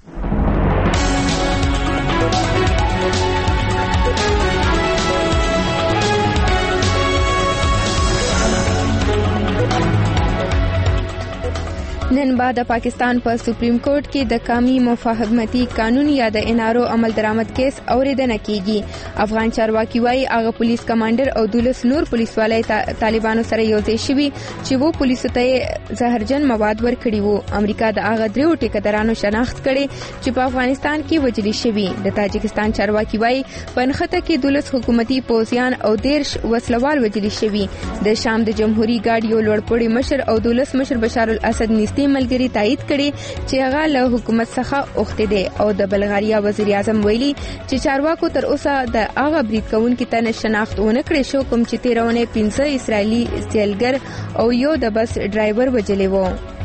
نن بعد د پاکستان په پا سپریم کورټ کې د قومي مفاهمتي قانون یا د انارو عمل درآمد کیس اوریدنه کیږي. افغان چارواکي وايي هغه پولیس کمانډر او دولس نور پولیس والای طالبانو سره یوځای شوي چې وو پولیسو ته زهرجن مواد ورکړي وو. امریکا د هغه دریو ټیکدارانو شناخت کړي چې په افغانستان کې وجلي شوي. د تاجکستان چارواکي وايي په نخته کې دولس حکومتي پوځیان او دیرش وسلوال وجلي شوي. د شام د جمهوریت ګارد یو لوړپوړي مشر او دولس مشر بشار الاسد نيستي ملګری تایید کړي چې هغه له حکومت څخه اوخته دي او د بلغاریا وزیر اعظم ویلي چې چارواکو تر اوسه د هغه برید کوونکو ته شناخت ونه کړې شو کوم چې تیرونه پنځه اسرایلی سیلګر او یو د بس ډرایور وجلې وو.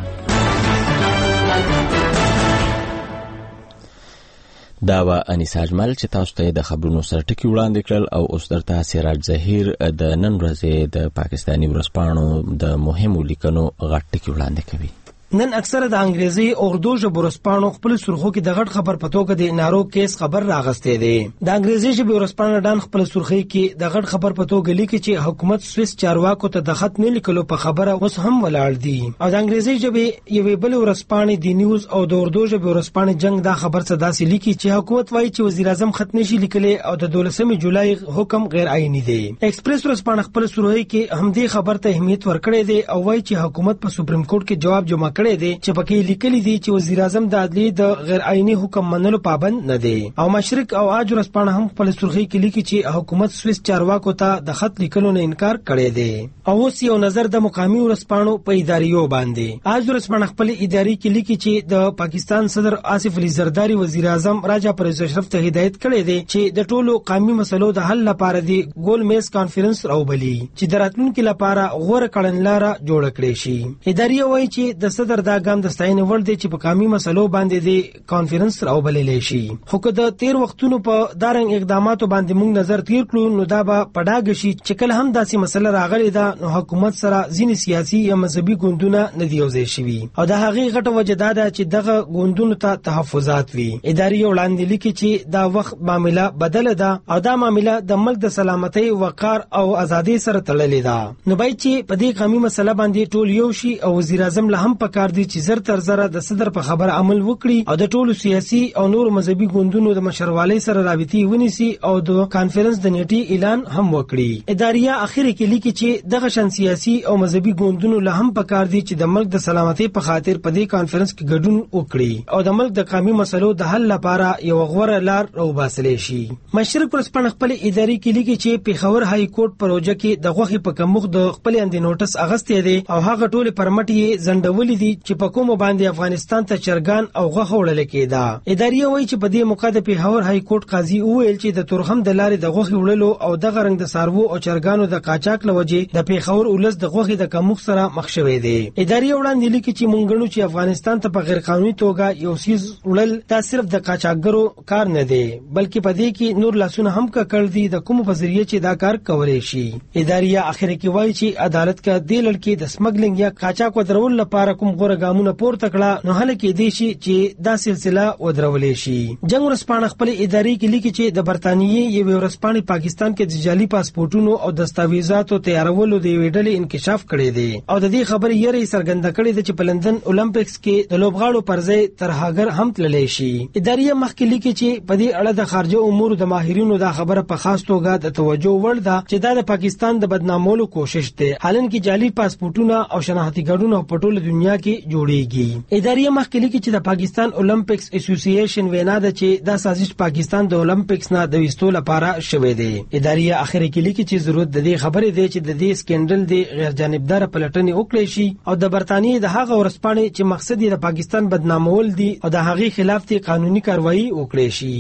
دا و انیس اجمل چې تاسو ته د خبرونو سره ټکی وړاندې کړل او اوس درته سراج ظهیر د نن ورځې د پاکستاني ورځپاڼو د مهمو لیکنو غټ ټکی وړاندې کوي. نن اکثره د انګریزي اردو ژبه ورسپانو خپل سرخو کې د غټ خبر پتو کې د نارو کیس خبر راغستې دي. د انګریزي ژبه ورسپانو ډان خپل سرخي کې د غټ خبر پتو کې لیکي چې حکومت سويس چارواکو ته د خط نه لیکلو په خبره اوس هم ولاړ دي او د انګریزي ژبه یوې بل ورسپانې د نیوز او د اردو ژبه ورسپانې جنگ دا خبر څه داسې لیکي چې حکومت وایي چې وزیر اعظم خط نشي لیکلي او د دولسمې جولای حکم غیر آئینی دی. ایکسپریس ورسپانې خپل سرخي کې هم دې خبر ته اهمیت ورکړې دي او وایي چې حکومت په سپریم کورټ کې جواب جمع کړی دی چې پکې لیکلي دي چې وزیر اعظم د عدلیې د غیر آئینی حکم منلو پابند نه دی. او مشرق او آج ورځپاڼه هم خپل سرخي کې لیکي چې حکومت سويس چارواکو ته د خط لیکلو نه انکار کړی دی. او اوس یو نظر د مقامي ورځپاڼو په اداریو باندې. آج ورځپاڼه خپل اداري کې لیکي چې د پاکستان صدر آصف علي زرداری وزیر اعظم راجا پرویز اشرف ته هدایت کړی دی چې د ټولو قومي مسلو د حل لپاره دی ګول میز کانفرنس راوبلي چې د راتلونکو لپاره غوړه کړنلاره جوړ کړي شي. اداري وایي چې د صدر دا ګام د ستاینې وړ دی چې په قومي مسلو باندې د کانفرنس راوبللی شي. خو که د تیر وختونو په دارنګ اقداماتو باندې موږ نظر تیر کړو نو دا به پډاګ شي چې کله هم داسې مسله راغلی ده نو حکومت سره ځینې سیاسي یا مذهبي ګوندونه نه دی یوځای شوي او د هغې غټه وجه دا ده چې دغه ګوندونو ته تحفظات وي. اداري وړاندې لیکي چې دا وخت معامله بدله ده او دا معامله د ملک د سلامتۍ وقار او ازادۍ سره تړلې ده. نو باید چې په دې قومي مسله باندې ټول یو شي او وزیر اعظم له هم پکار دی چې زر تر زره د صدر په خبر عمل وکړي او د ټولو سیاسي او نور مذهبي ګوندونو د مشروالۍ سره رابطې ونیسي او د کانفرنس د نیټې اعلان هم وکړي. اداریه اخر کې لیکي چې دغه شان سیاسي او مذهبي ګوندونو له هم پکار دي چې د ملک د سلامتۍ په خاطر په دې کانفرنس کې ګډون وکړي او د ملک د قومي مسلو د حل لپاره یو غوړه لار راوباسلې شي. مشرق ورځپاڼه خپل اداري کې لیکي چې پیښور های کورټ پروژه کې د غوښې په کمښت د خپل اندې نوټس اغستې دي او هغه ټول پرمټ یې زندولې دي چې په کوم باندې افغانستان ته چرګان او غوښه وړل کېده. اداري وایي چې په دې موقع د پیښور های کورټ قاضي وویل چې د تورخم د لارې د غوښې وړلو او دغه رنګ د سارو او چرګانو د قاچاق لوجې د پیښور ولس د غوښې د کمښت سره مخ شوی دی. اداري وړاندې لیکي چې مونږ غواړو چې افغانستان ته په غیر قانوني توګه یو سیز وړل دا صرف د قاچاقګرو کار نه دی بلکې په دې کې نور لاسونه هم کړل دي د کوم په ذریعہ چې دا کار کولای شي. اداري اخر کې وایي چې عدالت کا د لړکې د سمګلینګ یا قاچاق ودرول لپاره کوم غوړه ګامونه پورته کړه نو هله کې دی شي چې دا سلسله ودرولې شي. جنگ ورځپاڼه خپل اداري کې لیکي چې د برتانیې یو ورځپاڼه پاکستان کې د جعلي پاسپورتونو او دستاویزاتو تیارولو د ویډلې انکشاف کړی دی او د دې خبرې یې څرګنده کړې ده چې په لندن اولمپکس کې د لوبغاړو پر ځای ترهاګر هم تللی شي. اداري مخکې لیکي چې په دې اړه د خارجه امور د ماهرینو دا خبره په خاص توګه د توجه وړ ده چې دا د پاکستان د بدنامولو کوشش ده حالانکه جعلي پاسپورتونه او شناختی کارتونه په ټوله دنیا کې جوړیږي. اداري مخکې لیکي چې د پاکستان اولمپکس اسوسییشن وینا ده چې دا سازش پاکستان د اولمپکس نه د وستو لپاره شوې ده. اداري اخر کې لیکي چې ضرورت د دې خبرې ده چې د دې سکندل د غیر جانبدار پلټنې وکړي شي او د برتانیې د هغه ورسپانې چې مقصد یې د پاکستان بدنامول دي او د هغې خلاف ته قانوني کاروایی وکړي شي.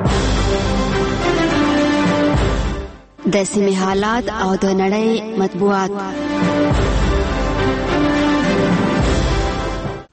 د سیمې حالات او د نړۍ مطبوعات.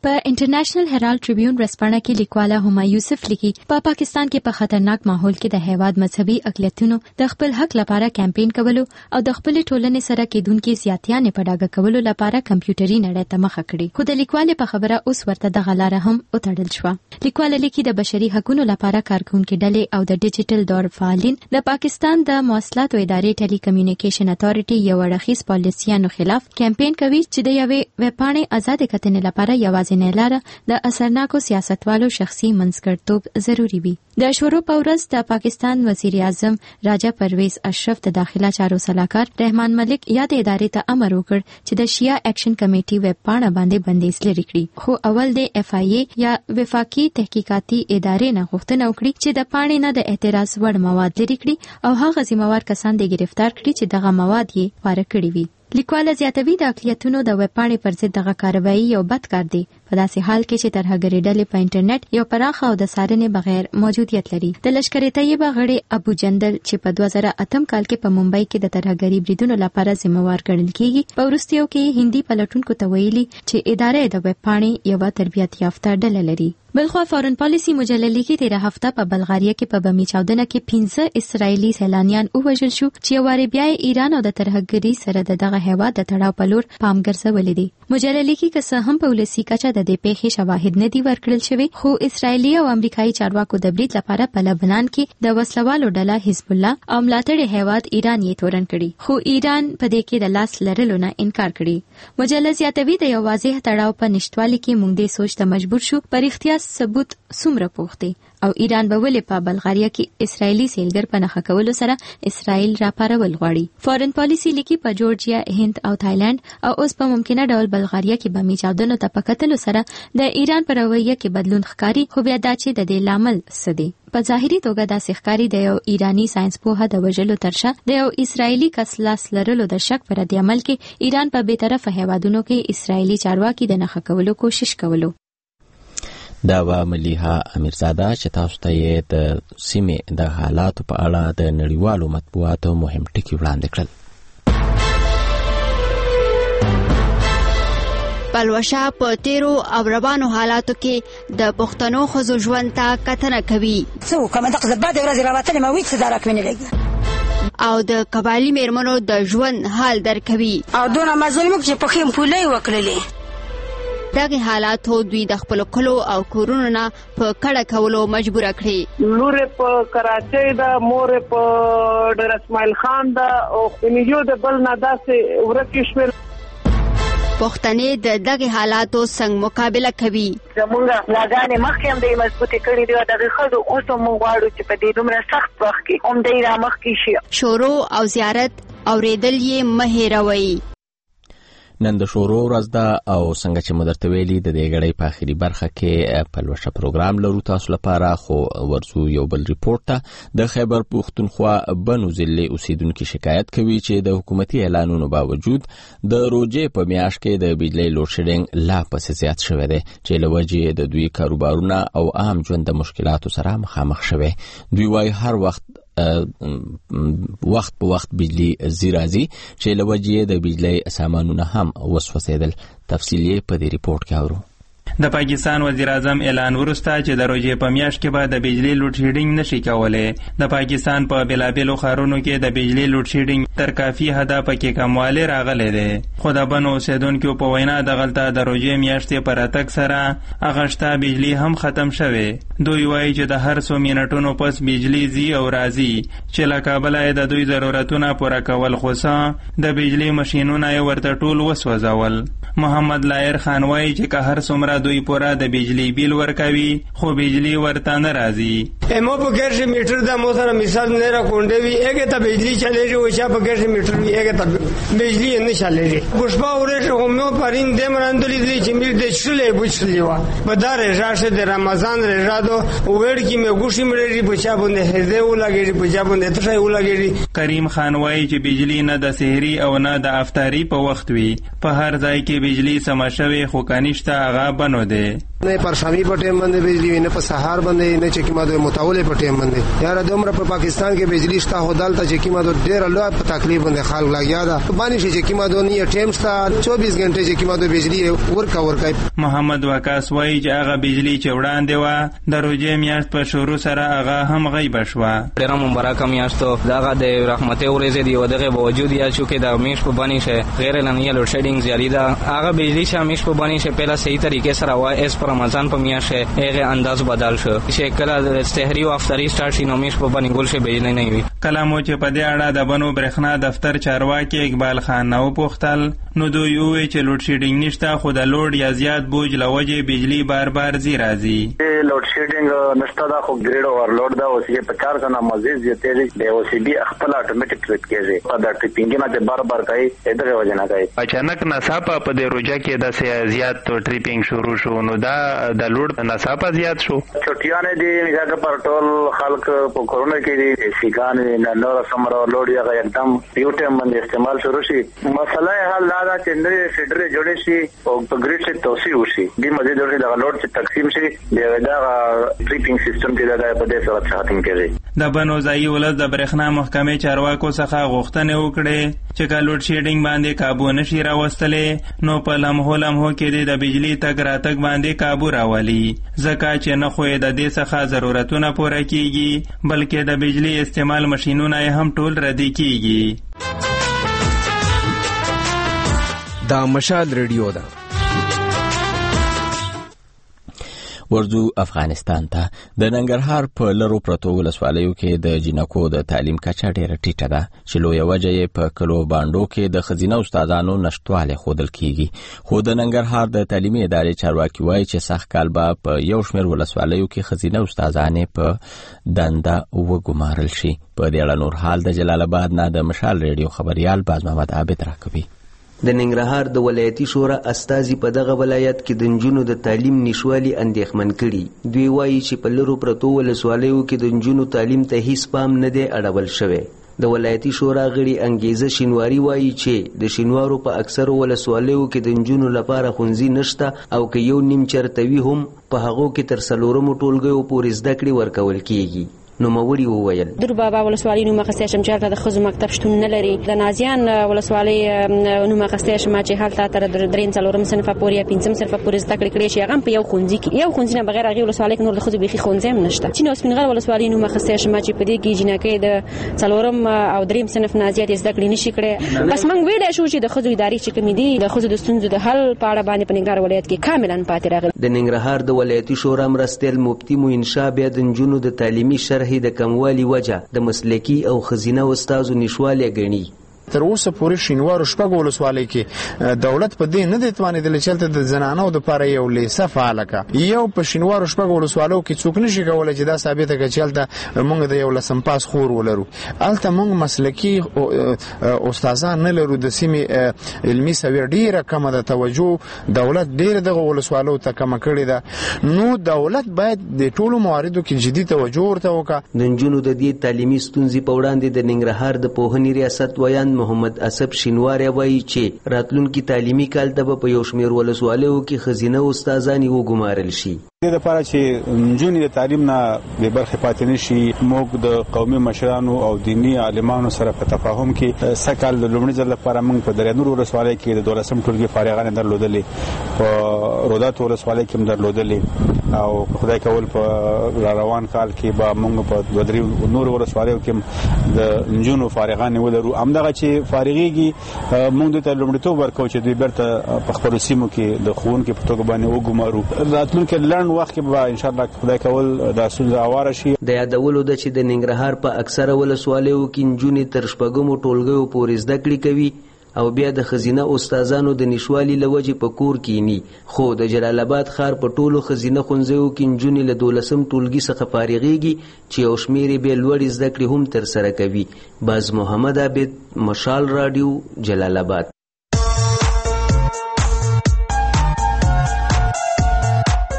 په انټرنیشنل هرالد ټریبیون ورځپاڼه کې لیکواله هما یوسف لیکي په پا پاکستان کې په خطرناک ماحول کې د هیواد مذهبي اقلیتونو د خپل حق لپاره کمپاین کولو او د خپل ټولنې سره کېدونکې زیاتیانې په ډاګه کولو لپاره کمپیوټري نړۍ ته مخه کړې. خو د لیکوالې په خبره اوس ورته د غلاره هم وتړل شو. لیکواله لیکي د بشري حقوقو لپاره کارکونکو ډلې او د ډیجیټل دور فعالین د پاکستان د مواصلات او ادارې ټیلی کمیونیکیشن اتارټي یو وړاندیز پالیسیانو خلاف کمپاین کوي چې د یوې ویبپاڼې آزاد کتنې لپاره یوازې نه لاره د اثرناکو سیاستوالو شخصي منځګړیتوب ضروری وي. د شورو په ورځ د پاکستان وزیر اعظم راجا پرویز اشرف د داخله چارو سلاکار رحمان ملک یاد ادارې ته امر وکړ چې د شیا اکشن کمیټي ویب پاڼه باندې بندیز لري کړي. خو اول د اف آی ای یا وفاقي تحقیقاتي ادارې نه غوښتنه وکړي چې د پاڼې نه د اعتراض وړ مواد لري کړي او هغه ذمہوار کسان د گرفتار کړي چې دغه مواد یې پاره کړی وي. لیکواله زیاتوي د اقلیتونو د ویبپاڼې پر ضد دغه کاروایی یو بد کار دی په داسې حال کې چې ترهګري ډلې په انټرنیټ یو پراخه او د څارنې بغیر موجودیت لري. د لشکر طیبه غړي ابو جندل چې په دوه زره اتم کال کې په ممبئی کې د ترهګري بریدونو لپاره ذمہوار ګڼل کیږي په وروستیو کې هندي پلټونکو ته ویلي چې ادارې د ویبپاڼې یو تربیت یافته ډله لري. بلخوا فورن پالیسی مجله لیکي تیر هفته په بلغاریا کې په بمی چاودنه کې پنځه اسرایلی سیلانیان ووژل شو چې واره بیا ایران او د ترهګري سره دغه هیواد د تړاو په لور پام ګرځولې دي. مجله لیکي که څه هم په ولسی کچه د دې پیښې شواهد نه دي ورکړل شوی خو اسرایلی او امریکایي چارواکو د برید لپاره په لبنان کې د وسلوالو ډله حزب الله او ملاتړ هیواد ایران یې تورن کړي خو ایران په دې کې د لاس لرلو نه انکار کړي. مجله زیاتوي د یو واضح تړاو په نشټوالي کې موږ د سوچ ته مجبور شو پر اختیار ثبوت څومره پوښتي او ایران به ولې په بلغاریا کې اسرایلی سیلګر په نخښه کولو سره اسرائیل راپارول غواړي. فورن پالیسی لیکي په جورجیا، هند او تایلند او اوس په ممکنه ډول بلغاریا کې بمی چاودنو ته په کتلو سره د ایران پر رویه کې بدلون ښکاري خو بیا دا چې د دې لامل څه دی. په ظاهري توګه دا ښکاري د یو ایرانی ساينس پوهه د وژلو ترشا د یو اسرایلی کس لاس لرلو د شک پر رد عمل کې ایران په بې طرفه هیوادونو کې اسرایلی چارواکي د نخښه کولو کوشش کولو. دا و مليحه امیرزاده چې تاسو ته یې د سیمې د حالاتو په اړه د نړیوالو مطبوعاتو مهم ټکي وړاندې کړل. پلوشه په تیرو او روانو حالاتو کې د پښتنو ښځو ژوند ته کتنه کوي. څه کومه دغه بعد ورځې راوتلې ما وې څه درک مې نه لګي او د قبایلی میرمنو د ژوند حال درکوي او دونه مظلوم چې په خیم پولې وکړلې. دغه حالاتو دوی د خپل کلو او کورونو نه په کډه کولو مجبور کړي. لور په کراچۍ دا مور په ډیر اسماعیل خان دا او نیو د بل نه داسې ورکه شول. پښتنې د دغه حالاتو څنګه مقابله کوي. زمونږ لاګانې مخکې هم د مضبوطی کړي دی دغه خلکو اوس هم غواړو چې په دې دومره سخت وخت کې هم دې را مخکې شي. شورو او زیارت اوریدل یې مهیروي. نن د شورو ورځ ده او څنګه چې مدرته ویلي د دې غړې په اخیری برخه کې پلوشه پروګرام لرو تاسو لپاره خو ورزو یو بل ریپورت ته د خیبر پختونخوا بنو ضلع اوسیدونکو شکایت کوي چې د حکومتي اعلانونو باوجود د روزې په میاشت کې د بجلی لوډ شیډینګ لا پسې زیات شوی دی چې لوجې د دوی کاروبارونه او عام ژوند د مشکلاتو سره مخامخ شوی. دوی وايي هر وخت وخت په وخت بجلی زیرازي چې لوجې د بجلی سامانونه هم وسوسېدل. تفصیلی په دې ریپورت کې اورو. د پاکستان وزیر اعظم اعلان ورسته چې د روزې په میاشت کې به د بجلی لوډ شیډینګ نشي کولای. د پاکستان په بلابلو ښارونو کې د بجلی لوډ شیډینګ تر کافي حده پکې کموالی راغلی دی خو د بنو اوسیدونکو په وینا دغلته د روزې میاشتې په راتګ سره هغه شته بجلی هم ختم شوی. دوی وایي چې د هر څو منټونو پس بجلی ځي او راځي چې له کابله د دوی ضرورتونه پوره کول خو څه د بجلی ماشینونه یې ورته ټول وسوځول. محمد لایر خان وایي چې که هر څومره دوی پورا د بجلی بیل ورکوي خو بجلی ورته نه راځي. مو په ګرځي میټر د مو سره مثال نه را کونډې وی هغه ته بجلی چلےږي او چې په ګرځي میټر وی هغه ته بجلی نه چلےږي. ګوشبا ورته هم پرین د مرندلې دي چې مې د شلې بوچلې و بدار راشه د رمضان رجادو وړ کې مې ګوشي مړې بچا باندې هزه ولګېږي بچا باندې ترې ولګېږي. کریم خان وایي چې بجلی نه د سحری او نه د افطاری په وخت وی په هر ځای کې بجلی سم شوی خو کنيشته هغه بن ارزانو دی. نه پر شامي په ټیم باندې بجلی نه په سهار باندې نه چې کیما د متولې په ټیم باندې یاره دومره په پاکستان کې بجلی شته هودل ته چې کیما د ډېر لوی په تکلیف باندې خلک لګیا ده باندې چې کیما د نه ټیم شته چوبیس غنټه چې کیما د بجلی ورکا ورکای. محمد وکاس وایي چې هغه بجلی چې وړاندې و د روزې میاشت په شروع سره هغه هم غیب شوه. ډېره مبارکه میاشت دغه د رحمت ورځې دی او دغه باوجود یا چې د میش په باندې شه غیر لنیه لوډ شیډینګ زیاتی ده هغه بجلی چې میش په باندې شه په صحیح طریقې سره وای اس پر رمضان په میاشت هغه انداز بدل شو چې کله سحری او افطاری سٹارټ شي نو میش په باندې ګول شي بجلی نه وي. کله مو چې په دې اړه د بنو برېښنا دفتر چارواکي اقبال خان نو پوښتل نو دوی وایي چې لوډ شیډینګ نشته خو د لوډ یا زیات بوج لوجه بجلی بار بار زی راځي. لوډ شیډینګ نشته دا خو ګریډ اور لوډ دا اوس یې په کار کنه مزید زیاتې دی او سی بي خپل اتوماتیک ټریپ کېږي په دا ټریپینګ نه د بار بار کوي دغه وجه نه کوي. اچانک نصابه په دې روجه کې د زیات ټریپینګ شروع شو نو دا د لوډ نصابه زیات شو. چټیانه دي هغه پر ټول خلک په کورونا کې دي سیګان نه نور سمره لوډ یې एकदम یو ټیم باندې استعمال شروع شي. مسله حل دا چې نړۍ فډري جوړې شي او په ګریډ څخه توسيع وشي د مزید ورته د لوډ چې تقسیم شي دا ټریپینګ سیستم کې دا په دې سره ختم کیږي. د بنو ځای ولادت د برېښنا محکمې چارواکو څخه غوښتنه وکړه چې کا لوډ شیډینګ باندې قابو نشي راوستلې نو په لمحو لمحو کې د بجلی تګ راتګ باندې قابو راولي ځکه چې نه خو د دې څخه ضرورتونه پوره کیږي بلکې د بجلی استعمال ماشينونه هم ټول ردی کیږي. دا مشال ریډیو ده. ورځو افغانستان ته. د ننګرهار په لرو پرتو ولسوالیو کې د جنکو د تعلیم کچه ډېره ټیټه ده چې لویه وجه یې په کلو باندو کې د ښځینه استادانو نشتوالی ښودل کیږي. خو د ننګرهار د تعلیمي ادارې چارواکي وایي چې سږ کال به په یو شمېر ولسوالیو کې ښځینه استادانې په دنده وګمارل شي. په دې اړه نور حال د جلال آباد نه د مشال ریډیو خبریال باز محمد عابد راکوي. د ننګرهار د ولایتي شورا استازي په دغه ولایت کې د نجونو د تعلیم نشوالي اندېښمن کړي. دوی وایي چې په لرو پرتو ولسوالیو کې د نجونو تعلیم ته هیڅ پام نه دی اړول شوی. د ولایتي شورا غړي انګیزه شینواری وایي چې د شینوارو په اکثرو ولسوالیو کې د نجونو لپاره ښوونځي نشته او که یو نیم چرته وي هم په هغو کې تر څلورمو ټولګیو پورې زده کړې ورکول کیږي. نو موري وویل در بابا ولسوالۍ نو مخسته شم چارته د خزو مکتب شتون نه لري. د نازیان ولسوالۍ نو مخسته شم چې حالت تر درین څلورم صنف پورې یا پنځم صنف پورې زده کړې کړې شي هغه په یو خونځي کې یو خونځي نه بغیر هغه ولسوالۍ نور د خزو بيخي خونځي هم نشته. چې نو سپینغر ولسوالۍ نو مخسته شم چې په دې کې جنکې د څلورم او دریم صنف نازیات زده کړې نشي کړې. بس موږ ویل شو چې د خزو ادارې چې کمی دي د خزو د ستونزو د حل په اړه باندې په ننګرهار ولایت کې کاملا پاتې راغلي. د ننګرهار د ولایتي شورا مرستیال مفتي موین شاه بیا د نجونو د تعلیمي شرح د کموالي وجه د مسلکی او خزینه استادو نشواله غني. تر اوسه پورې شینوار شپږ ولسوالۍ کې دولت په دې نه دی توانېدلی چې د زنانو د لپاره یو لیسه فعاله کړه. یو په شینوار شپږ ولسوالیو کې څوک نشي کولی چې دا ثابته کړي چې هلته موږ د یو لسم پاس خور ولرو. هلته موږ مسلکي استادان نه لرو. د سیمې علمي سویه ډېره کمه ده. توجه دولت ډېره دغه ولسوالیو ته کمه کړې ده. نو دولت باید د ټولو مواردو کې جدي توجه ورته وکړي. د نجونو د دې تعلیمي ستونزې په وړاندې د ننګرهار د پوهنې ریاست ویان محمد اسب شینواری وایي چې راتلونکي تعلیمي کال ته په یو شمېر ولسوالیو کې ښځینه استادانې وګمارل شي. د لپاره چې نجونې د تعلیم نه بې برخې پاتې نه شي موږ د قومي مشرانو او دیني عالمانو سره په تفاهم کې سږ کال د لومړي ځل لپاره موږ په دریانور ولسوالۍ کې د دولسم ټولګي فارغانې درلودلې په رودات ولسوالۍ کې هم درلودلې او خدای کول په روان کال کې به موږ په دوه درې نورو ولسوالیو کې د نجونو فارغانې ولرو. همدغه چې فارغېږي موږ دوی ته لومړیتوب ورکوو چې دوی بیرته په خپلو سیمو کې د ښوونکي په توګه باندې وګمارو. راتلونکي لنډ وخت کې به ان شاء الله خدای کول دا ستونزه هواره شي. د یادولو ده چې د ننګرهار په اکثره ولسوالیو کې نجونې تر شپږمو ټولګیو پورې زده کړې کوي او بیا د ښځینه استادانو د نشوالي له وجې په کور کینی. خو د جلال آباد ښار په ټولو ښځینه ښوونځیو کې نجونې له دولسم ټولګي څخه فارغېږي چې یو شمېر یې بیا لوړې زده کړې هم ترسره کوي. باز محمد عابد، مشال راډیو، جلال آباد.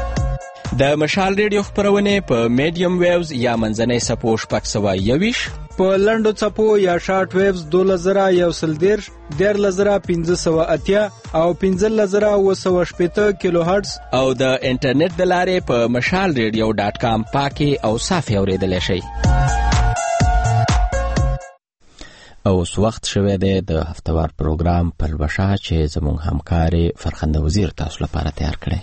د مشال ریډیو خبرونه په میډیم ویوز یا منځنۍ سپو شپږ سوه یویشت په لنډو څپو یا شارټ ویوز دوله زره یو سل دیرش دیارلس زره پنځه سوه اتیا او پنځلس زره اووه سوه شپېته کیلو هرټز او د انټرنیټ د لارې په مشال ریډیو ډاټ کام پاکي او صافي اورېدلی شئ. او اوس وخت شوی دی د هفتوار پروګرام پلوشه چې زموږ همکارې فرخنده وزیر تاسو لپاره تیار کړی.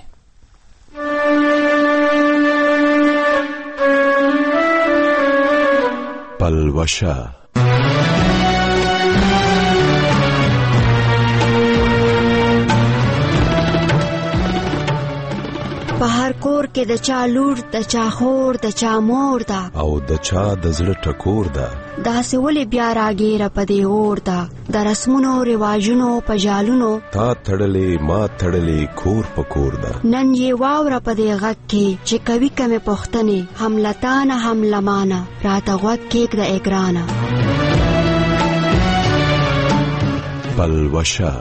پلوشه په هر کور کې د چا لور د چا خور د چا مور ده او د چا د زړه ټکور ده داسې ولې بیا راګیره په دې اور ده د رسمونو رواجونو په جالونو تا تړلې ما تړلې کور په کور ده نن یې واوره په دې غږ کې چې کوي کمې پوښتنې هم لتانه هم لمانه راته غوږ کېږده ای ګرانه. پلوشه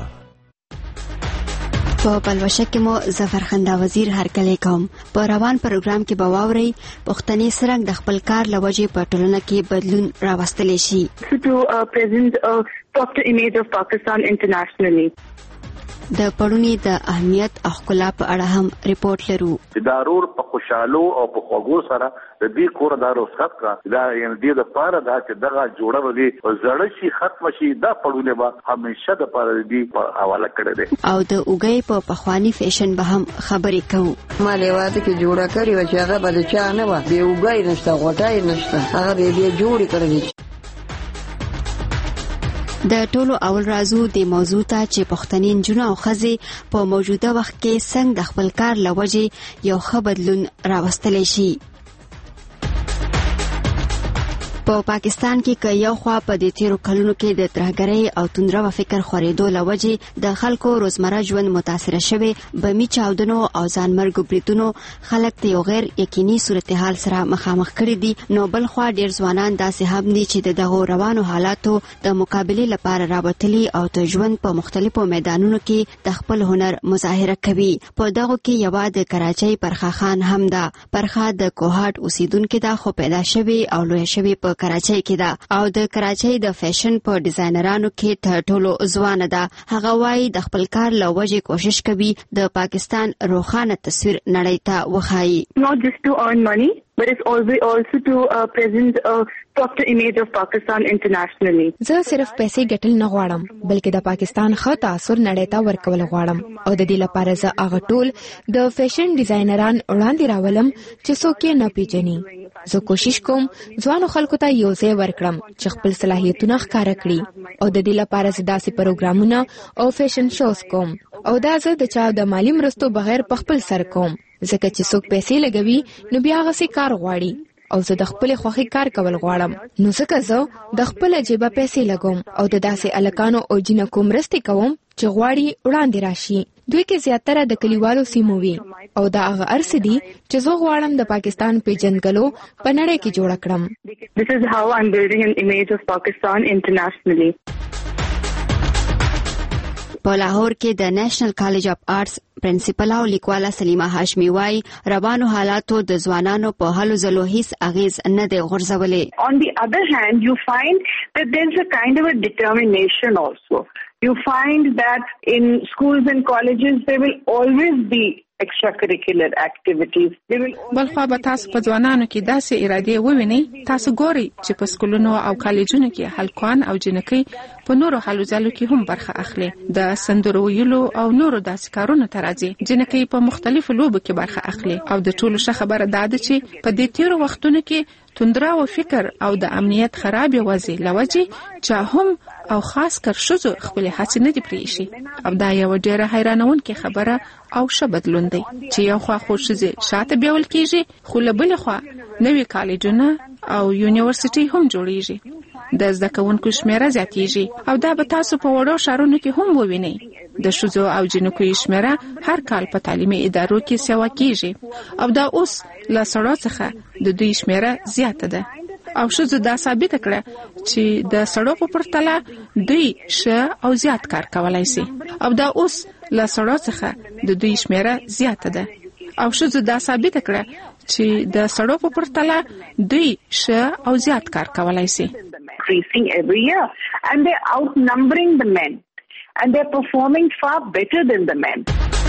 په پلوشه کې مو ظفر خندا وزیر هرکلی کوم. په روان پروګرام کې به واورئ پښتني څرنګه د خپل کار له وجې په ټولنه کې بدلون راوستلی شي. to uh, present a softer image of Pakistan internationally. د پړونی د اهمیت او ښکلا په اړه هم ریپورت لرو. دارور په خوشالو او په خوږو سره د دې کور دارو سخت کا دا یعنی د دې لپاره دا چې دغه جوړه ودی زړه شي ختم شي دا پړونه به همیشه د لپاره دې په حواله کړی دی. او د اوګي په پخوانی فیشن به هم خبرې کوو. ما لیواده کې جوړه کړی و چې هغه به چا نه و دی اوګي نشته غوټای نشته هغه دې جوړی کړی. د ټولو اول رازو د موضوع ته چې پښتني نجونې او ښځې په موجوده وخت کې څنګه د خپل کار له وجې یو ښه بدلون راوستلی شي. په پاکستان کې که یو خوا په دې تیرو کلونو کې د ترهګرۍ او توندرو فکر خورېدو له وجې د خلکو روزمره ژوند متاثره شوی بمي چاودنو او ځانمرګو بریدونو خلک د یو غیر یقیني صورتحال سره مخامخ کړي دي، نو بل خوا ډېر ځوانان داسې هم دي چې د دغو روانو حالاتو د مقابلې لپاره راوتلي او د ژوند په مختلفو میدانونو کې د خپل هنر مظاهره کوي. په دغو کې یوه د کراچۍ پرخه خان هم ده. پرخه د کوهاټ اوسیدونکې ده خو پیدا شوې او لویه شوې په کراچۍ کې ده او د کراچۍ د فیشن په ډیزاینرانو کې تر ټولو ځوانه ده. هغه وایي د خپل کار له وجې کوشش کوي د پاکستان روښانه تصویر نړۍ ته وښایي. Not just to earn money, but it's also also to uh, present a softer image of Pakistan internationally. زه صرف پیسې ګټل نه غواړم بلکې د پاکستان ښه تاثر نړۍ ته ورکول غواړم او د دې لپاره زه هغه ټول د فیشن ډیزاینران وړاندې راولم چې څوک یې نه پیژني. زه کوشش کوم ځوانو خلکو ته یو ځای ورکړم چې خپل صلاحیتونه ښکاره کړي او د دې لپاره زه داسې پروګرامونه او فیشن شوز کوم او دا زه د چا د مالی مرستو بغیر په خپل سر کوم ځکه چې څوک پیسې لګوي نو بیا هغه سي کار غواړي او زه د خپل خوخي کار کول غواړم نو ځکه زه د خپل جيبه پیسې لګوم او د داسې الکانو او جنکو مرستې کوم چې غواړي وړاندې راشي. دوی کې زیاتره د کلیوالو سیمو وي او دا هغه ارس دي چې زه غواړم د پاکستان پیژندګلو په نړۍ کې جوړ کړم. This is how I'm building an image of Pakistan internationally. په لاهور کې د نېشنل کالج اف آرټس پرنسپل او لیکواله سلیمه هاشمي وايي روانو حالاتو د ځوانانو په هلو ځلو هیڅ اغیز نه دی غورځولی. On the other hand, you find that there's a kind of a determination also. You find that in schools and colleges there will always be extracurricular activities. بلخوا به تاسو په ځوانانو کې داسې ارادې ووینئ تاسو ګورئ چې په سکولونو او کالجونو کې هلکان او جنکۍ په نورو هلو ځلو کې هم برخه اخلي. د سندرو ویلو او نورو داسې کارونو ته راځي. جنکۍ په مختلفو لوبو کې برخه اخلي او د ټولو ښه خبره دا ده چې په دې تیرو وختونو کې توندرا او فکر او د امنیت خراب وضعیت لوجې چا هم او خاص کر شوزو خپل هڅې نه دی پریشي او دا یو ډیره حیرانونکې خبره او ښه بدلون دی چې یو خوا خو شوزې شاته بیول کیږي خو له بل خوا نوې کالجونه او یونیورسيټي هم جوړیږي. د زده کوونکو شمیره زیاتیږي او دا به تاسو په وړو ښارونو کې هم ووینئ. د شوزو او جنکو شمیره هر کال په تعلیمي ادارو کې سیوا کیږي او دا اوس له سړو څخه د دوی شمیره زیاته ده او شوزو دا ثابت کړه چې د سړو په پرتله دوی ښه او زیات کار کولای شي او دا اوس له سړو څخه د دوی شمیره زیاته ده او شوزو دا ثابت کړه چې د سړو په پرتله دوی ښه او زیات کار کولای شي. increasing every year. And they're outnumbering the men. And they're performing far better than the men.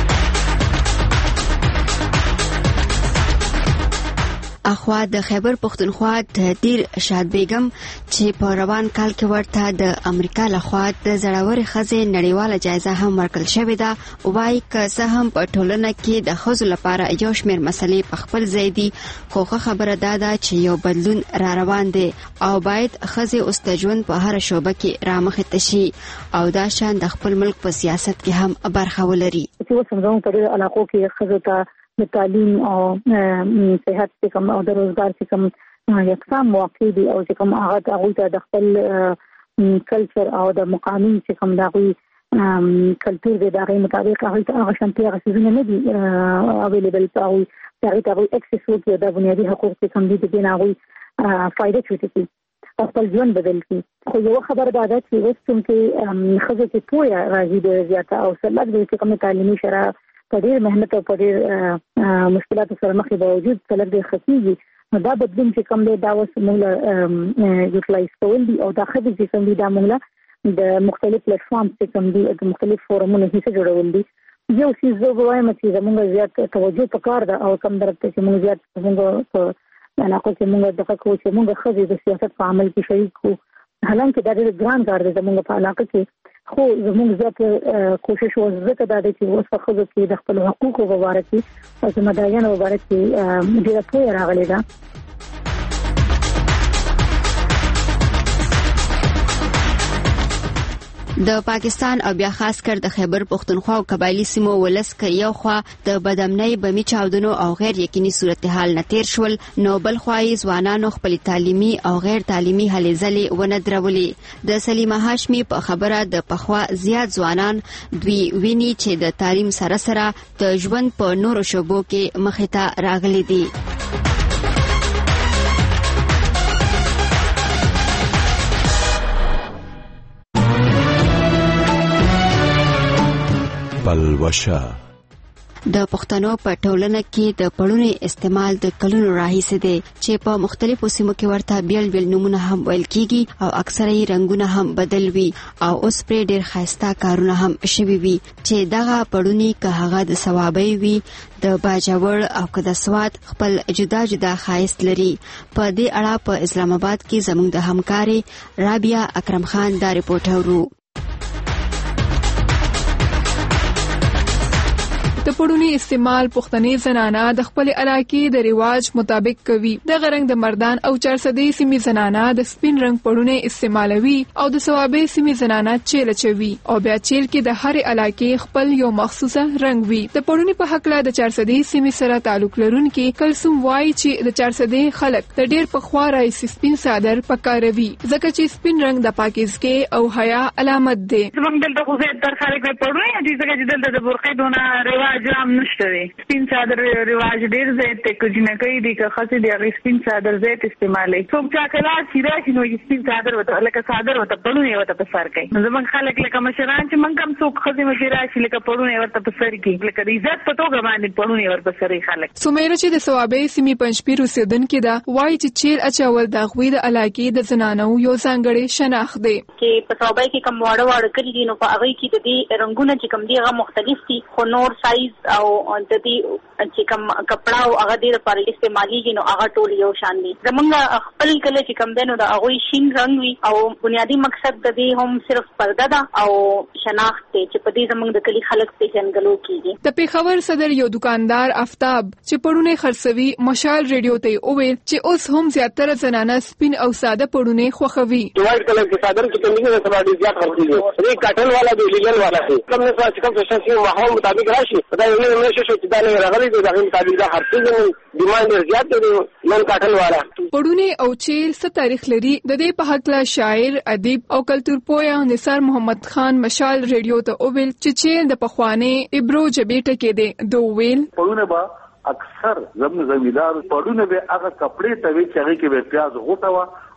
اخوا د خیبر پختونخوا د دیر شاد بیگم چې په روان کال کې ورته د امریکا لخوا د زړورې ښځې نړیواله جایزه هم ورکړل شوې ده. وایي که څه هم په ټولنه کې د ښځو لپاره یو شمېر مسلې په خپل ځای دي، خو ښه خبره دا ده چې یو بدلون را روان دی او باید ښځې اوس د ژوند په هره شعبه کې رامخې ته شي او دا شان د خپل ملک په سیاست کې هم برخه ولري. چې اوس هم په دې علاقو کې ښځو ته د تعلیم او صحت چې کوم او د روزګار چې کوم یکسان مواقع دي او چې کوم هغه هغوی ته د خپل کلچر او د مقامي چې کوم د هغوی کلتور دی د هغې مطابق هغوی ته هغه شانتي هغه څیزونه نه دي اویلیبل په هغوی د هغې ته هغوی اکسس وکړي دا بنیادي حقوق چې کوم دي د دې نه هغوی فایده چوټي کړي او خپل ژوند بدل کړي. خو یوه خبره دا ده چې اوس چونکې ښځو کې پوهه راځي ډېره زیاته او سلک د چې کومې تعلیمي شرایط په ډېر محنت او په ډېر مشکلاتو سره مخ باوجود سلک ډېر ښه کېږي، نو دا بدلون چې کوم دی دا اوس موږ له یوټیلایز کول دي او دا ښځې چې کوم دي دا موږ له د مختلف پلیټفارم چې کوم دي د مختلف فورمونو حصه جوړول دي. یو څیز زه به وایم چې زموږ زیات توجه پکار ده او کم درک ته چې موږ زیات زموږ په علاقو کې موږ دغه کوو چې موږ ښځې د سیاست په عمل کې شریک کړو. حالانکه دا ډېر ګران کار دی زموږ په علاقه کې، خو زموږ زیات کوشش و ځکه دا دی چې اوس په ښځو کې د خپلو حقوقو په باره کې او ذمه داریانو په باره کې ډېره پوهه راغلې ده. د پاکستان او بیا خاص کر د خیبر پختونخوا او قبایلی سیمو ولس که یو خوا د بدامنۍ بمی چاودنو او غیر یقیني صورتحال نه تیر شول، نو بل خوا یې ځوانانو خپل تعلیمي او غیر تعلیمي هلې ځلې ونه درولې. د سلیمه هاشمي په خبره د پخوا زیات ځوانان دوی ویني چې د تعلیم سره سره د ژوند په نورو شعبو کې مخې ته راغلي دي. پلوشه د پښتنو په ټولنه کې د پړونې استعمال د کلونو راهیسې دی چې په مختلفو سیمو کې ورته بیل بیل نومونه هم ویل کیږي او اکثره یې رنګونه هم بدل وي او اوس پرې ډېر ښایسته کارونه هم شوي وي چې دغه پړونې که هغه د ثوابۍ وي د باجوړ او که د سواد خپل جدا جدا ښایست لري. په دې اړه په اسلام آباد کې زموږ د همکارې رابعه اکرم خان دا رپورټ اورو. د پړونی استعمال پښتني زنانه د خپل علاقې د ریواج مطابق کوي. د غرنګ د مردان او چارسدي سیمې زنانه د سپین رنگ پړونی استعمالوي او د ثوابې سیمې زنانه چیل چوي او بیا چیل کې د هر علاقې خپل یو مخصوصه رنگ وي. د پړونی په حق له د چارسدي سیمې سره تعلق لرونکي کلسوم وایي چې د چارسدي خلک د ډېر پخوا راځي سپین صادر پکاروي ځکه چې سپین رنگ د پاکیزګي او حیا علامت دی. زموږ دلته خو زه تر خلک په پړونی دي ځکه چې دلته د برخې دونه ریواج جام نشته دی. سپین صادر رواج ډیر زیات ته کوجنه کوي د خاصه دی هغه سپین صادر زیات استعمالي. څوک چې کله چې راشي نو سپین صادر وته لکه صادر وته پړونه وته په سر کوي. زمونږ خلک لکه مشران چې مونږ هم څوک خزي مې راشي لکه پړونه وته په سر کوي لکه عزت په توګه باندې پړونه ورته سره خلک. سمیره چې د ثوابې سیمې پنځپیر اوسیدونکو دا وایي چې چیل اچول د غوي د علاقې د زنانو یو ځانګړي شناخت دی. چې په ثوابې کې کوم واړه واړه کړي دي نو په هغه کې د دې رنگونه چې کوم دي هغه مختلف دي خو نور سایز او د دې چې کوم کپڑا او هغه د لپاره استعماليږي نو هغه ټول یو شان دي. زمونږ خپل کله چې کوم دنو د هغه شین رنگ وي او بنیادی مقصد د دې هم صرف پرده ده او شناخت دی چې په دې زمونږ د کلی خلک پیژنګلو کیږي. د پیښور صدر یو دکاندار آفتاب چې پړونه خرڅوي مشال ریډیو ته وویل چې اوس هم زیاتره زنانه سپین او ساده پړونه خوښوي. وایټ کلر کې صادر کې کومه نه سبا ډیر زیات خرڅيږي. دې کاټن والا دی لیګل والا دی. کوم نه څه کوم فیشن سي ماحول مطابق راشي دا یو نه شي چې دا نه راغلي دا غو مطابق دا خرڅيږي ډیماند زیات دی نن کاټن والا. پړونه او چیل څه تاریخ لري د دې په حق لا شاعر ادیب او کلتور پویا نثار محمد خان مشال ریډیو ته وویل چې چیل د پخوانه ابرو جبېټه کې دی. دوه ویل پړونه با اکثر زموږ زمیدار پړونه به هغه کپڑے ته وی چې هغه کې به پیاز غوټه وا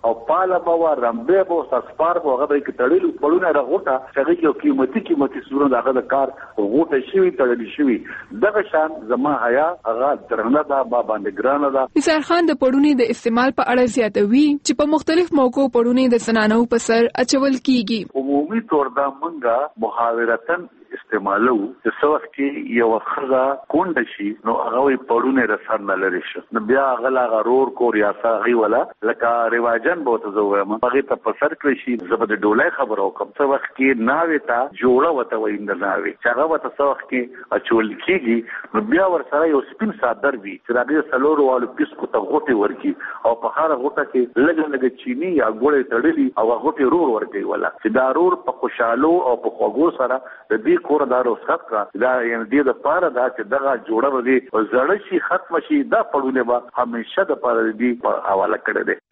او پاله بوا رمبه بو سپار بو هغه کې تړلو پړونه راغوټه هغه یو قیمتي قیمتي سورونه دغه د کار غوټه شوی تړلې شوی دغه شان زما حیا هغه درنه دا با باندې ګرانه دا. نثار خان د پړونې د استعمال په اړه زیاتوي چې په مختلف موقعو پړونې د زنانو په سر اچول کیږي. عمومي طور دا مونږه محاورتن استعمالو چې څوک کې یو خزا کونډ شي نو هغه پړونه رسن نه لري شي نو بیا غلا غرور کو ریاسا غي ولا لکه رواجن بہت زویم هغه ته پسر کړی شي زبد ډولای خبرو کوم څه وخت کې ناوي تا جوړه وته ویند ناوي چې هغه وته څه وخت کې اچول کیږي نو بیا ور سره یو سپین صادر وي چې هغه سلورو والو پیس کو ته غوټي ورکی او په هر غوټه کې لګ لګ چینی یا ګوړې تړلي او غوټي رور ورکی ولا چې دا رور په خوشالو او په خوګو سره د دې کور دارو څخه دا یعنی دې د پاره دا چې دغه جوړه ودی زړه شي ختم شي دا پړونه به همیشه د پاره دې په حواله کړی دی.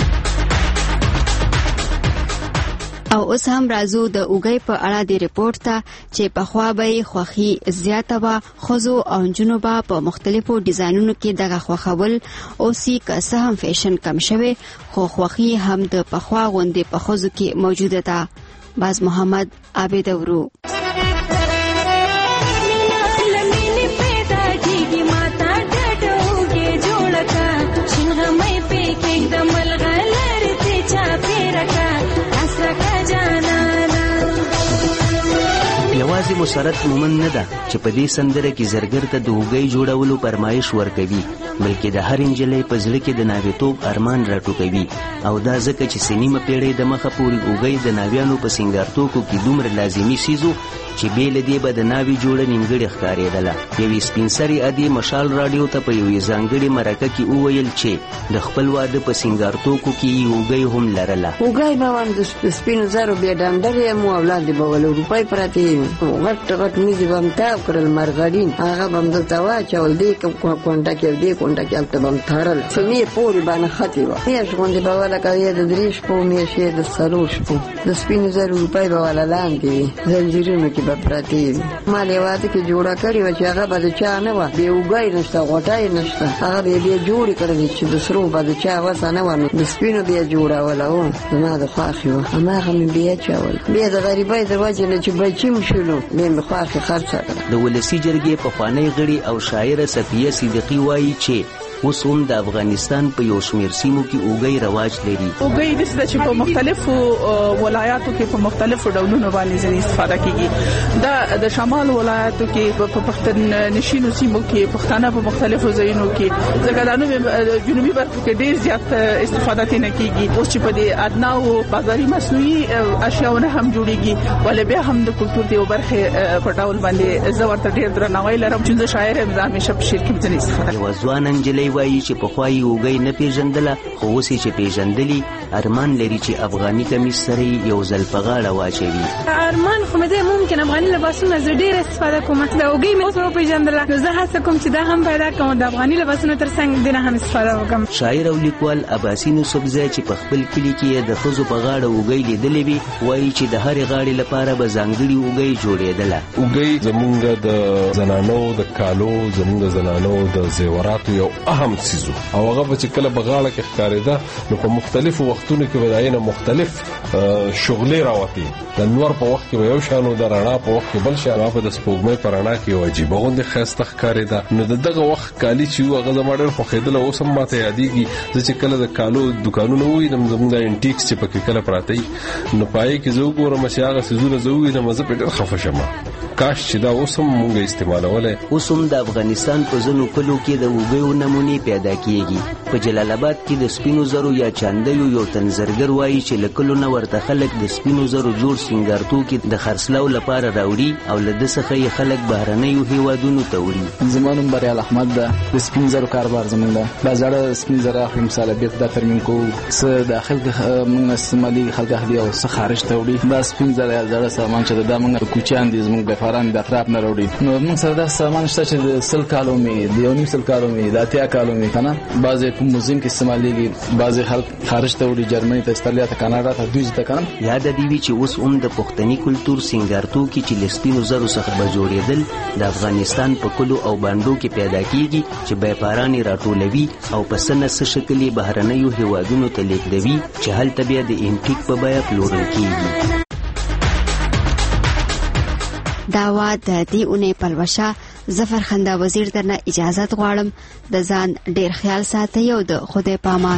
او اوس هم راځو د اوګي په اړه د ریپورت ته چې په خوا به خوخي زیاته وا خوځو او جنو با په مختلفو ډیزاینونو کې دغه خوخول او سی که څه هم فیشن کم شوی خو خوخي هم د په خوا غوندې په خوځو کې موجوده ده. باز محمد عابد ورو یوازې مسرت مومن نه ده چې په دې سندره کې زرګر ته د اوګي جوړولو فرمایش ورکوي بلکې د هر انجلۍ په زړه کې د ناویتوب ارمان راټوکوي او دا ځکه چې سنیمه پیړۍ د مخه پورې اوګي د ناویانو په سنگارتوکو کې دومره لازمي سیزو چې بیل دې به د ناوی جوړه نیمګړې ښکارېدله. یوې سپین سري ادي مشال راډیو ته په یوې ځانګړې مرکه کې وویل چې د خپل واده په سنگارتوکو کې اوګي هم لرله. اوګي به هم د سپینو زرو بیا ډنډر یې مو اولاد به ول روپۍ پراتې غټ غټ میزې به هم تاو کړل مرغړین هغه به هم دلته واچول دې کونډه کې دې کونډه کې هلته به هم تړل سنې پورې باندې ختې وه میاشت غوندې به وله کوې د درې شپو میاشتې د څلور شپو د سپینو زرو روپۍ به وله لاندې وي زنجیرونو کې به پرتې وي. ما دې واده کې جوړه کړې وه چې هغه به د چا نه وه بې اوږی نشته غوټۍ نشته هغه به یې بیا جوړې کړلې چې د سرو به د چا وسه نه وه نو د سپینو بیا جوړوله و زما د خوښې وه هماغه مې بیا اچول بیا د غریبۍ د وجې نه چې بچي م شولو بیا مې خوښې خرڅه کړه. د ولسي جرګې پخوانی غړي او شاعره صفیه صدیقي وایي چې اوس هم د افغانستان په یو شمېر سیمو کې اوګي رواج لري. اوګي د څه چې په مختلفو ولایاتو کې په مختلفو ډولونو باندې ځینې استفاده کیږي. دا د شمال ولایاتو کې په پښتون نشینو سیمو کې پښتانه په مختلفو ځایونو کې ځکه د جنوبي برخو کې ډیر زیات استفاده نه کیږي. اوس چې په دې ادنا او بازاري مصنوعي اشیاءونه هم جوړيږي ولې بیا هم د کلتور دی برخه په ډول باندې زورته ډیر درناوی لرم چې شاعر هم همیشه په شعر کې ځینې استفاده کوي. ځوان انجلۍ وایي چې په خوای اوګي نه پیژندله خو اوس چې پیژندلی ارمان لري چې افغاني کمیس سره یو ځل په غاړه واچوي. ارمان خو مې ممکن افغاني لباسونه زه ډیر استفاده کوم د اوګي مې اوس په پیژندله نو زه هڅه کوم چې دا هم پیدا کوم د افغاني لباسونو ترڅنګ دینه هم استفاده وکم. شاعر او لیکوال عباسین یوسفزی چې په خپل کلی کې د خزو په غاړه اوګي لیدلې وي وایي چې د هر غاړې لپاره به ځانګړي اوګي جوړېدله. اوګي زمونږ د زنانو د کالو زمونږ د زنانو د زیوراتو یو اهم سیزو او هغه چې کله بغاړه کې ښکارېده نو په مختلفو وختونو کې وداینه مختلف شغلې راوتی د نور په وخت کې یو شانو د رڼا په وخت کې بل شان په د سپوږمۍ په رڼا کې یو عجیب غوندې ښایسته ښکارېده. نو دغه وخت کالي چې هغه زما ډېر خوښېدل اوس هم ماته یادېږي زه چې کله د کالو دکانونه ووینم زموږ د انټیکس چې پکې کله پراته وي نو پای کې زه وګورم چې هغه څیزونه زه ووینم زه پرې ډېر خفه شم کاش چې دا اوس هم مونږ استعمالولی. اوس هم د افغانستان په ځینو کلو کې د اوګیو نمونې پیدا کیږي. په جلال آباد کې د سپینو زرو یا چاندیو یو تنزرګر وایي چې له کلو نه ورته خلک د سپینو زرو جوړ سینګارتوکي د خرڅلاو لپاره راوړي او له ده څخه یې خلک بهرنیو هیوادونو ته وړي. زما نوم بریال احمد ده. د سپین زرو کاروبار زموږ ده. دا زړه سپین زر اخلي مثال بیت دا ترمیم کوو څه داخل موږ استعمالي خلک اخلي او څه خارج ته وړي. دا سپین زر یا زړه سامان چې دا موږ کوچیان دي زموږ سفاران د اطراف نه راوړي. نو موږ سره دا سامان شته چې د سل کالو مې د یو نیم سل کالو مې د اتیا کالو مې کنه بعضې په موزیم کې استعمالېږي، بعضې خلک خارج ته وړي، جرمني ته، استرالیا ته، کاناډا ته، دوی ته کنه. یاد دی وی چې اوس هم د پښتني کلچر سنگارتو کې چې لسپینو زرو څخه به جوړېدل د افغانستان په کلو او باندو کې پیدا کیږي چې بیپاران راټولوي او په سنه څه شکل بهرنیو هیوادونو ته لیږدوي چې هلته بیا د انټیک په بیه پلورل کیږي. دا وا د دې اونۍ پلوشه ظفر خندا وزیر درنه اجازه غواړم، د ځان ډیر خیال ساتئ او د خدای پامان.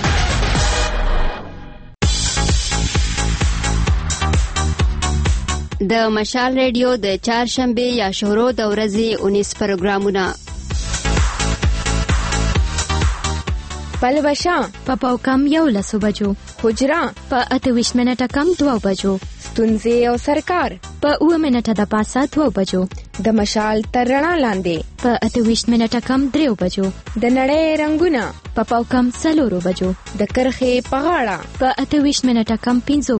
د مشال ریډیو د چهارشنبه یا شورو د ورځې اونیس پروګرامونه. پلوشه په پاو کم یو لسو بجو، حجره په اته ویشت منټه کم دوه بجو، ستونزې او سرکار په اوه منټه د پاسه دوه بجو، د مشال تر رڼا لاندې په اته ویشت منټه کم دریو بجو، د نړۍ رنگونه په پاو کم څلورو بجو، د کرښې په غاړه په اته ویشت منټه کم پنځو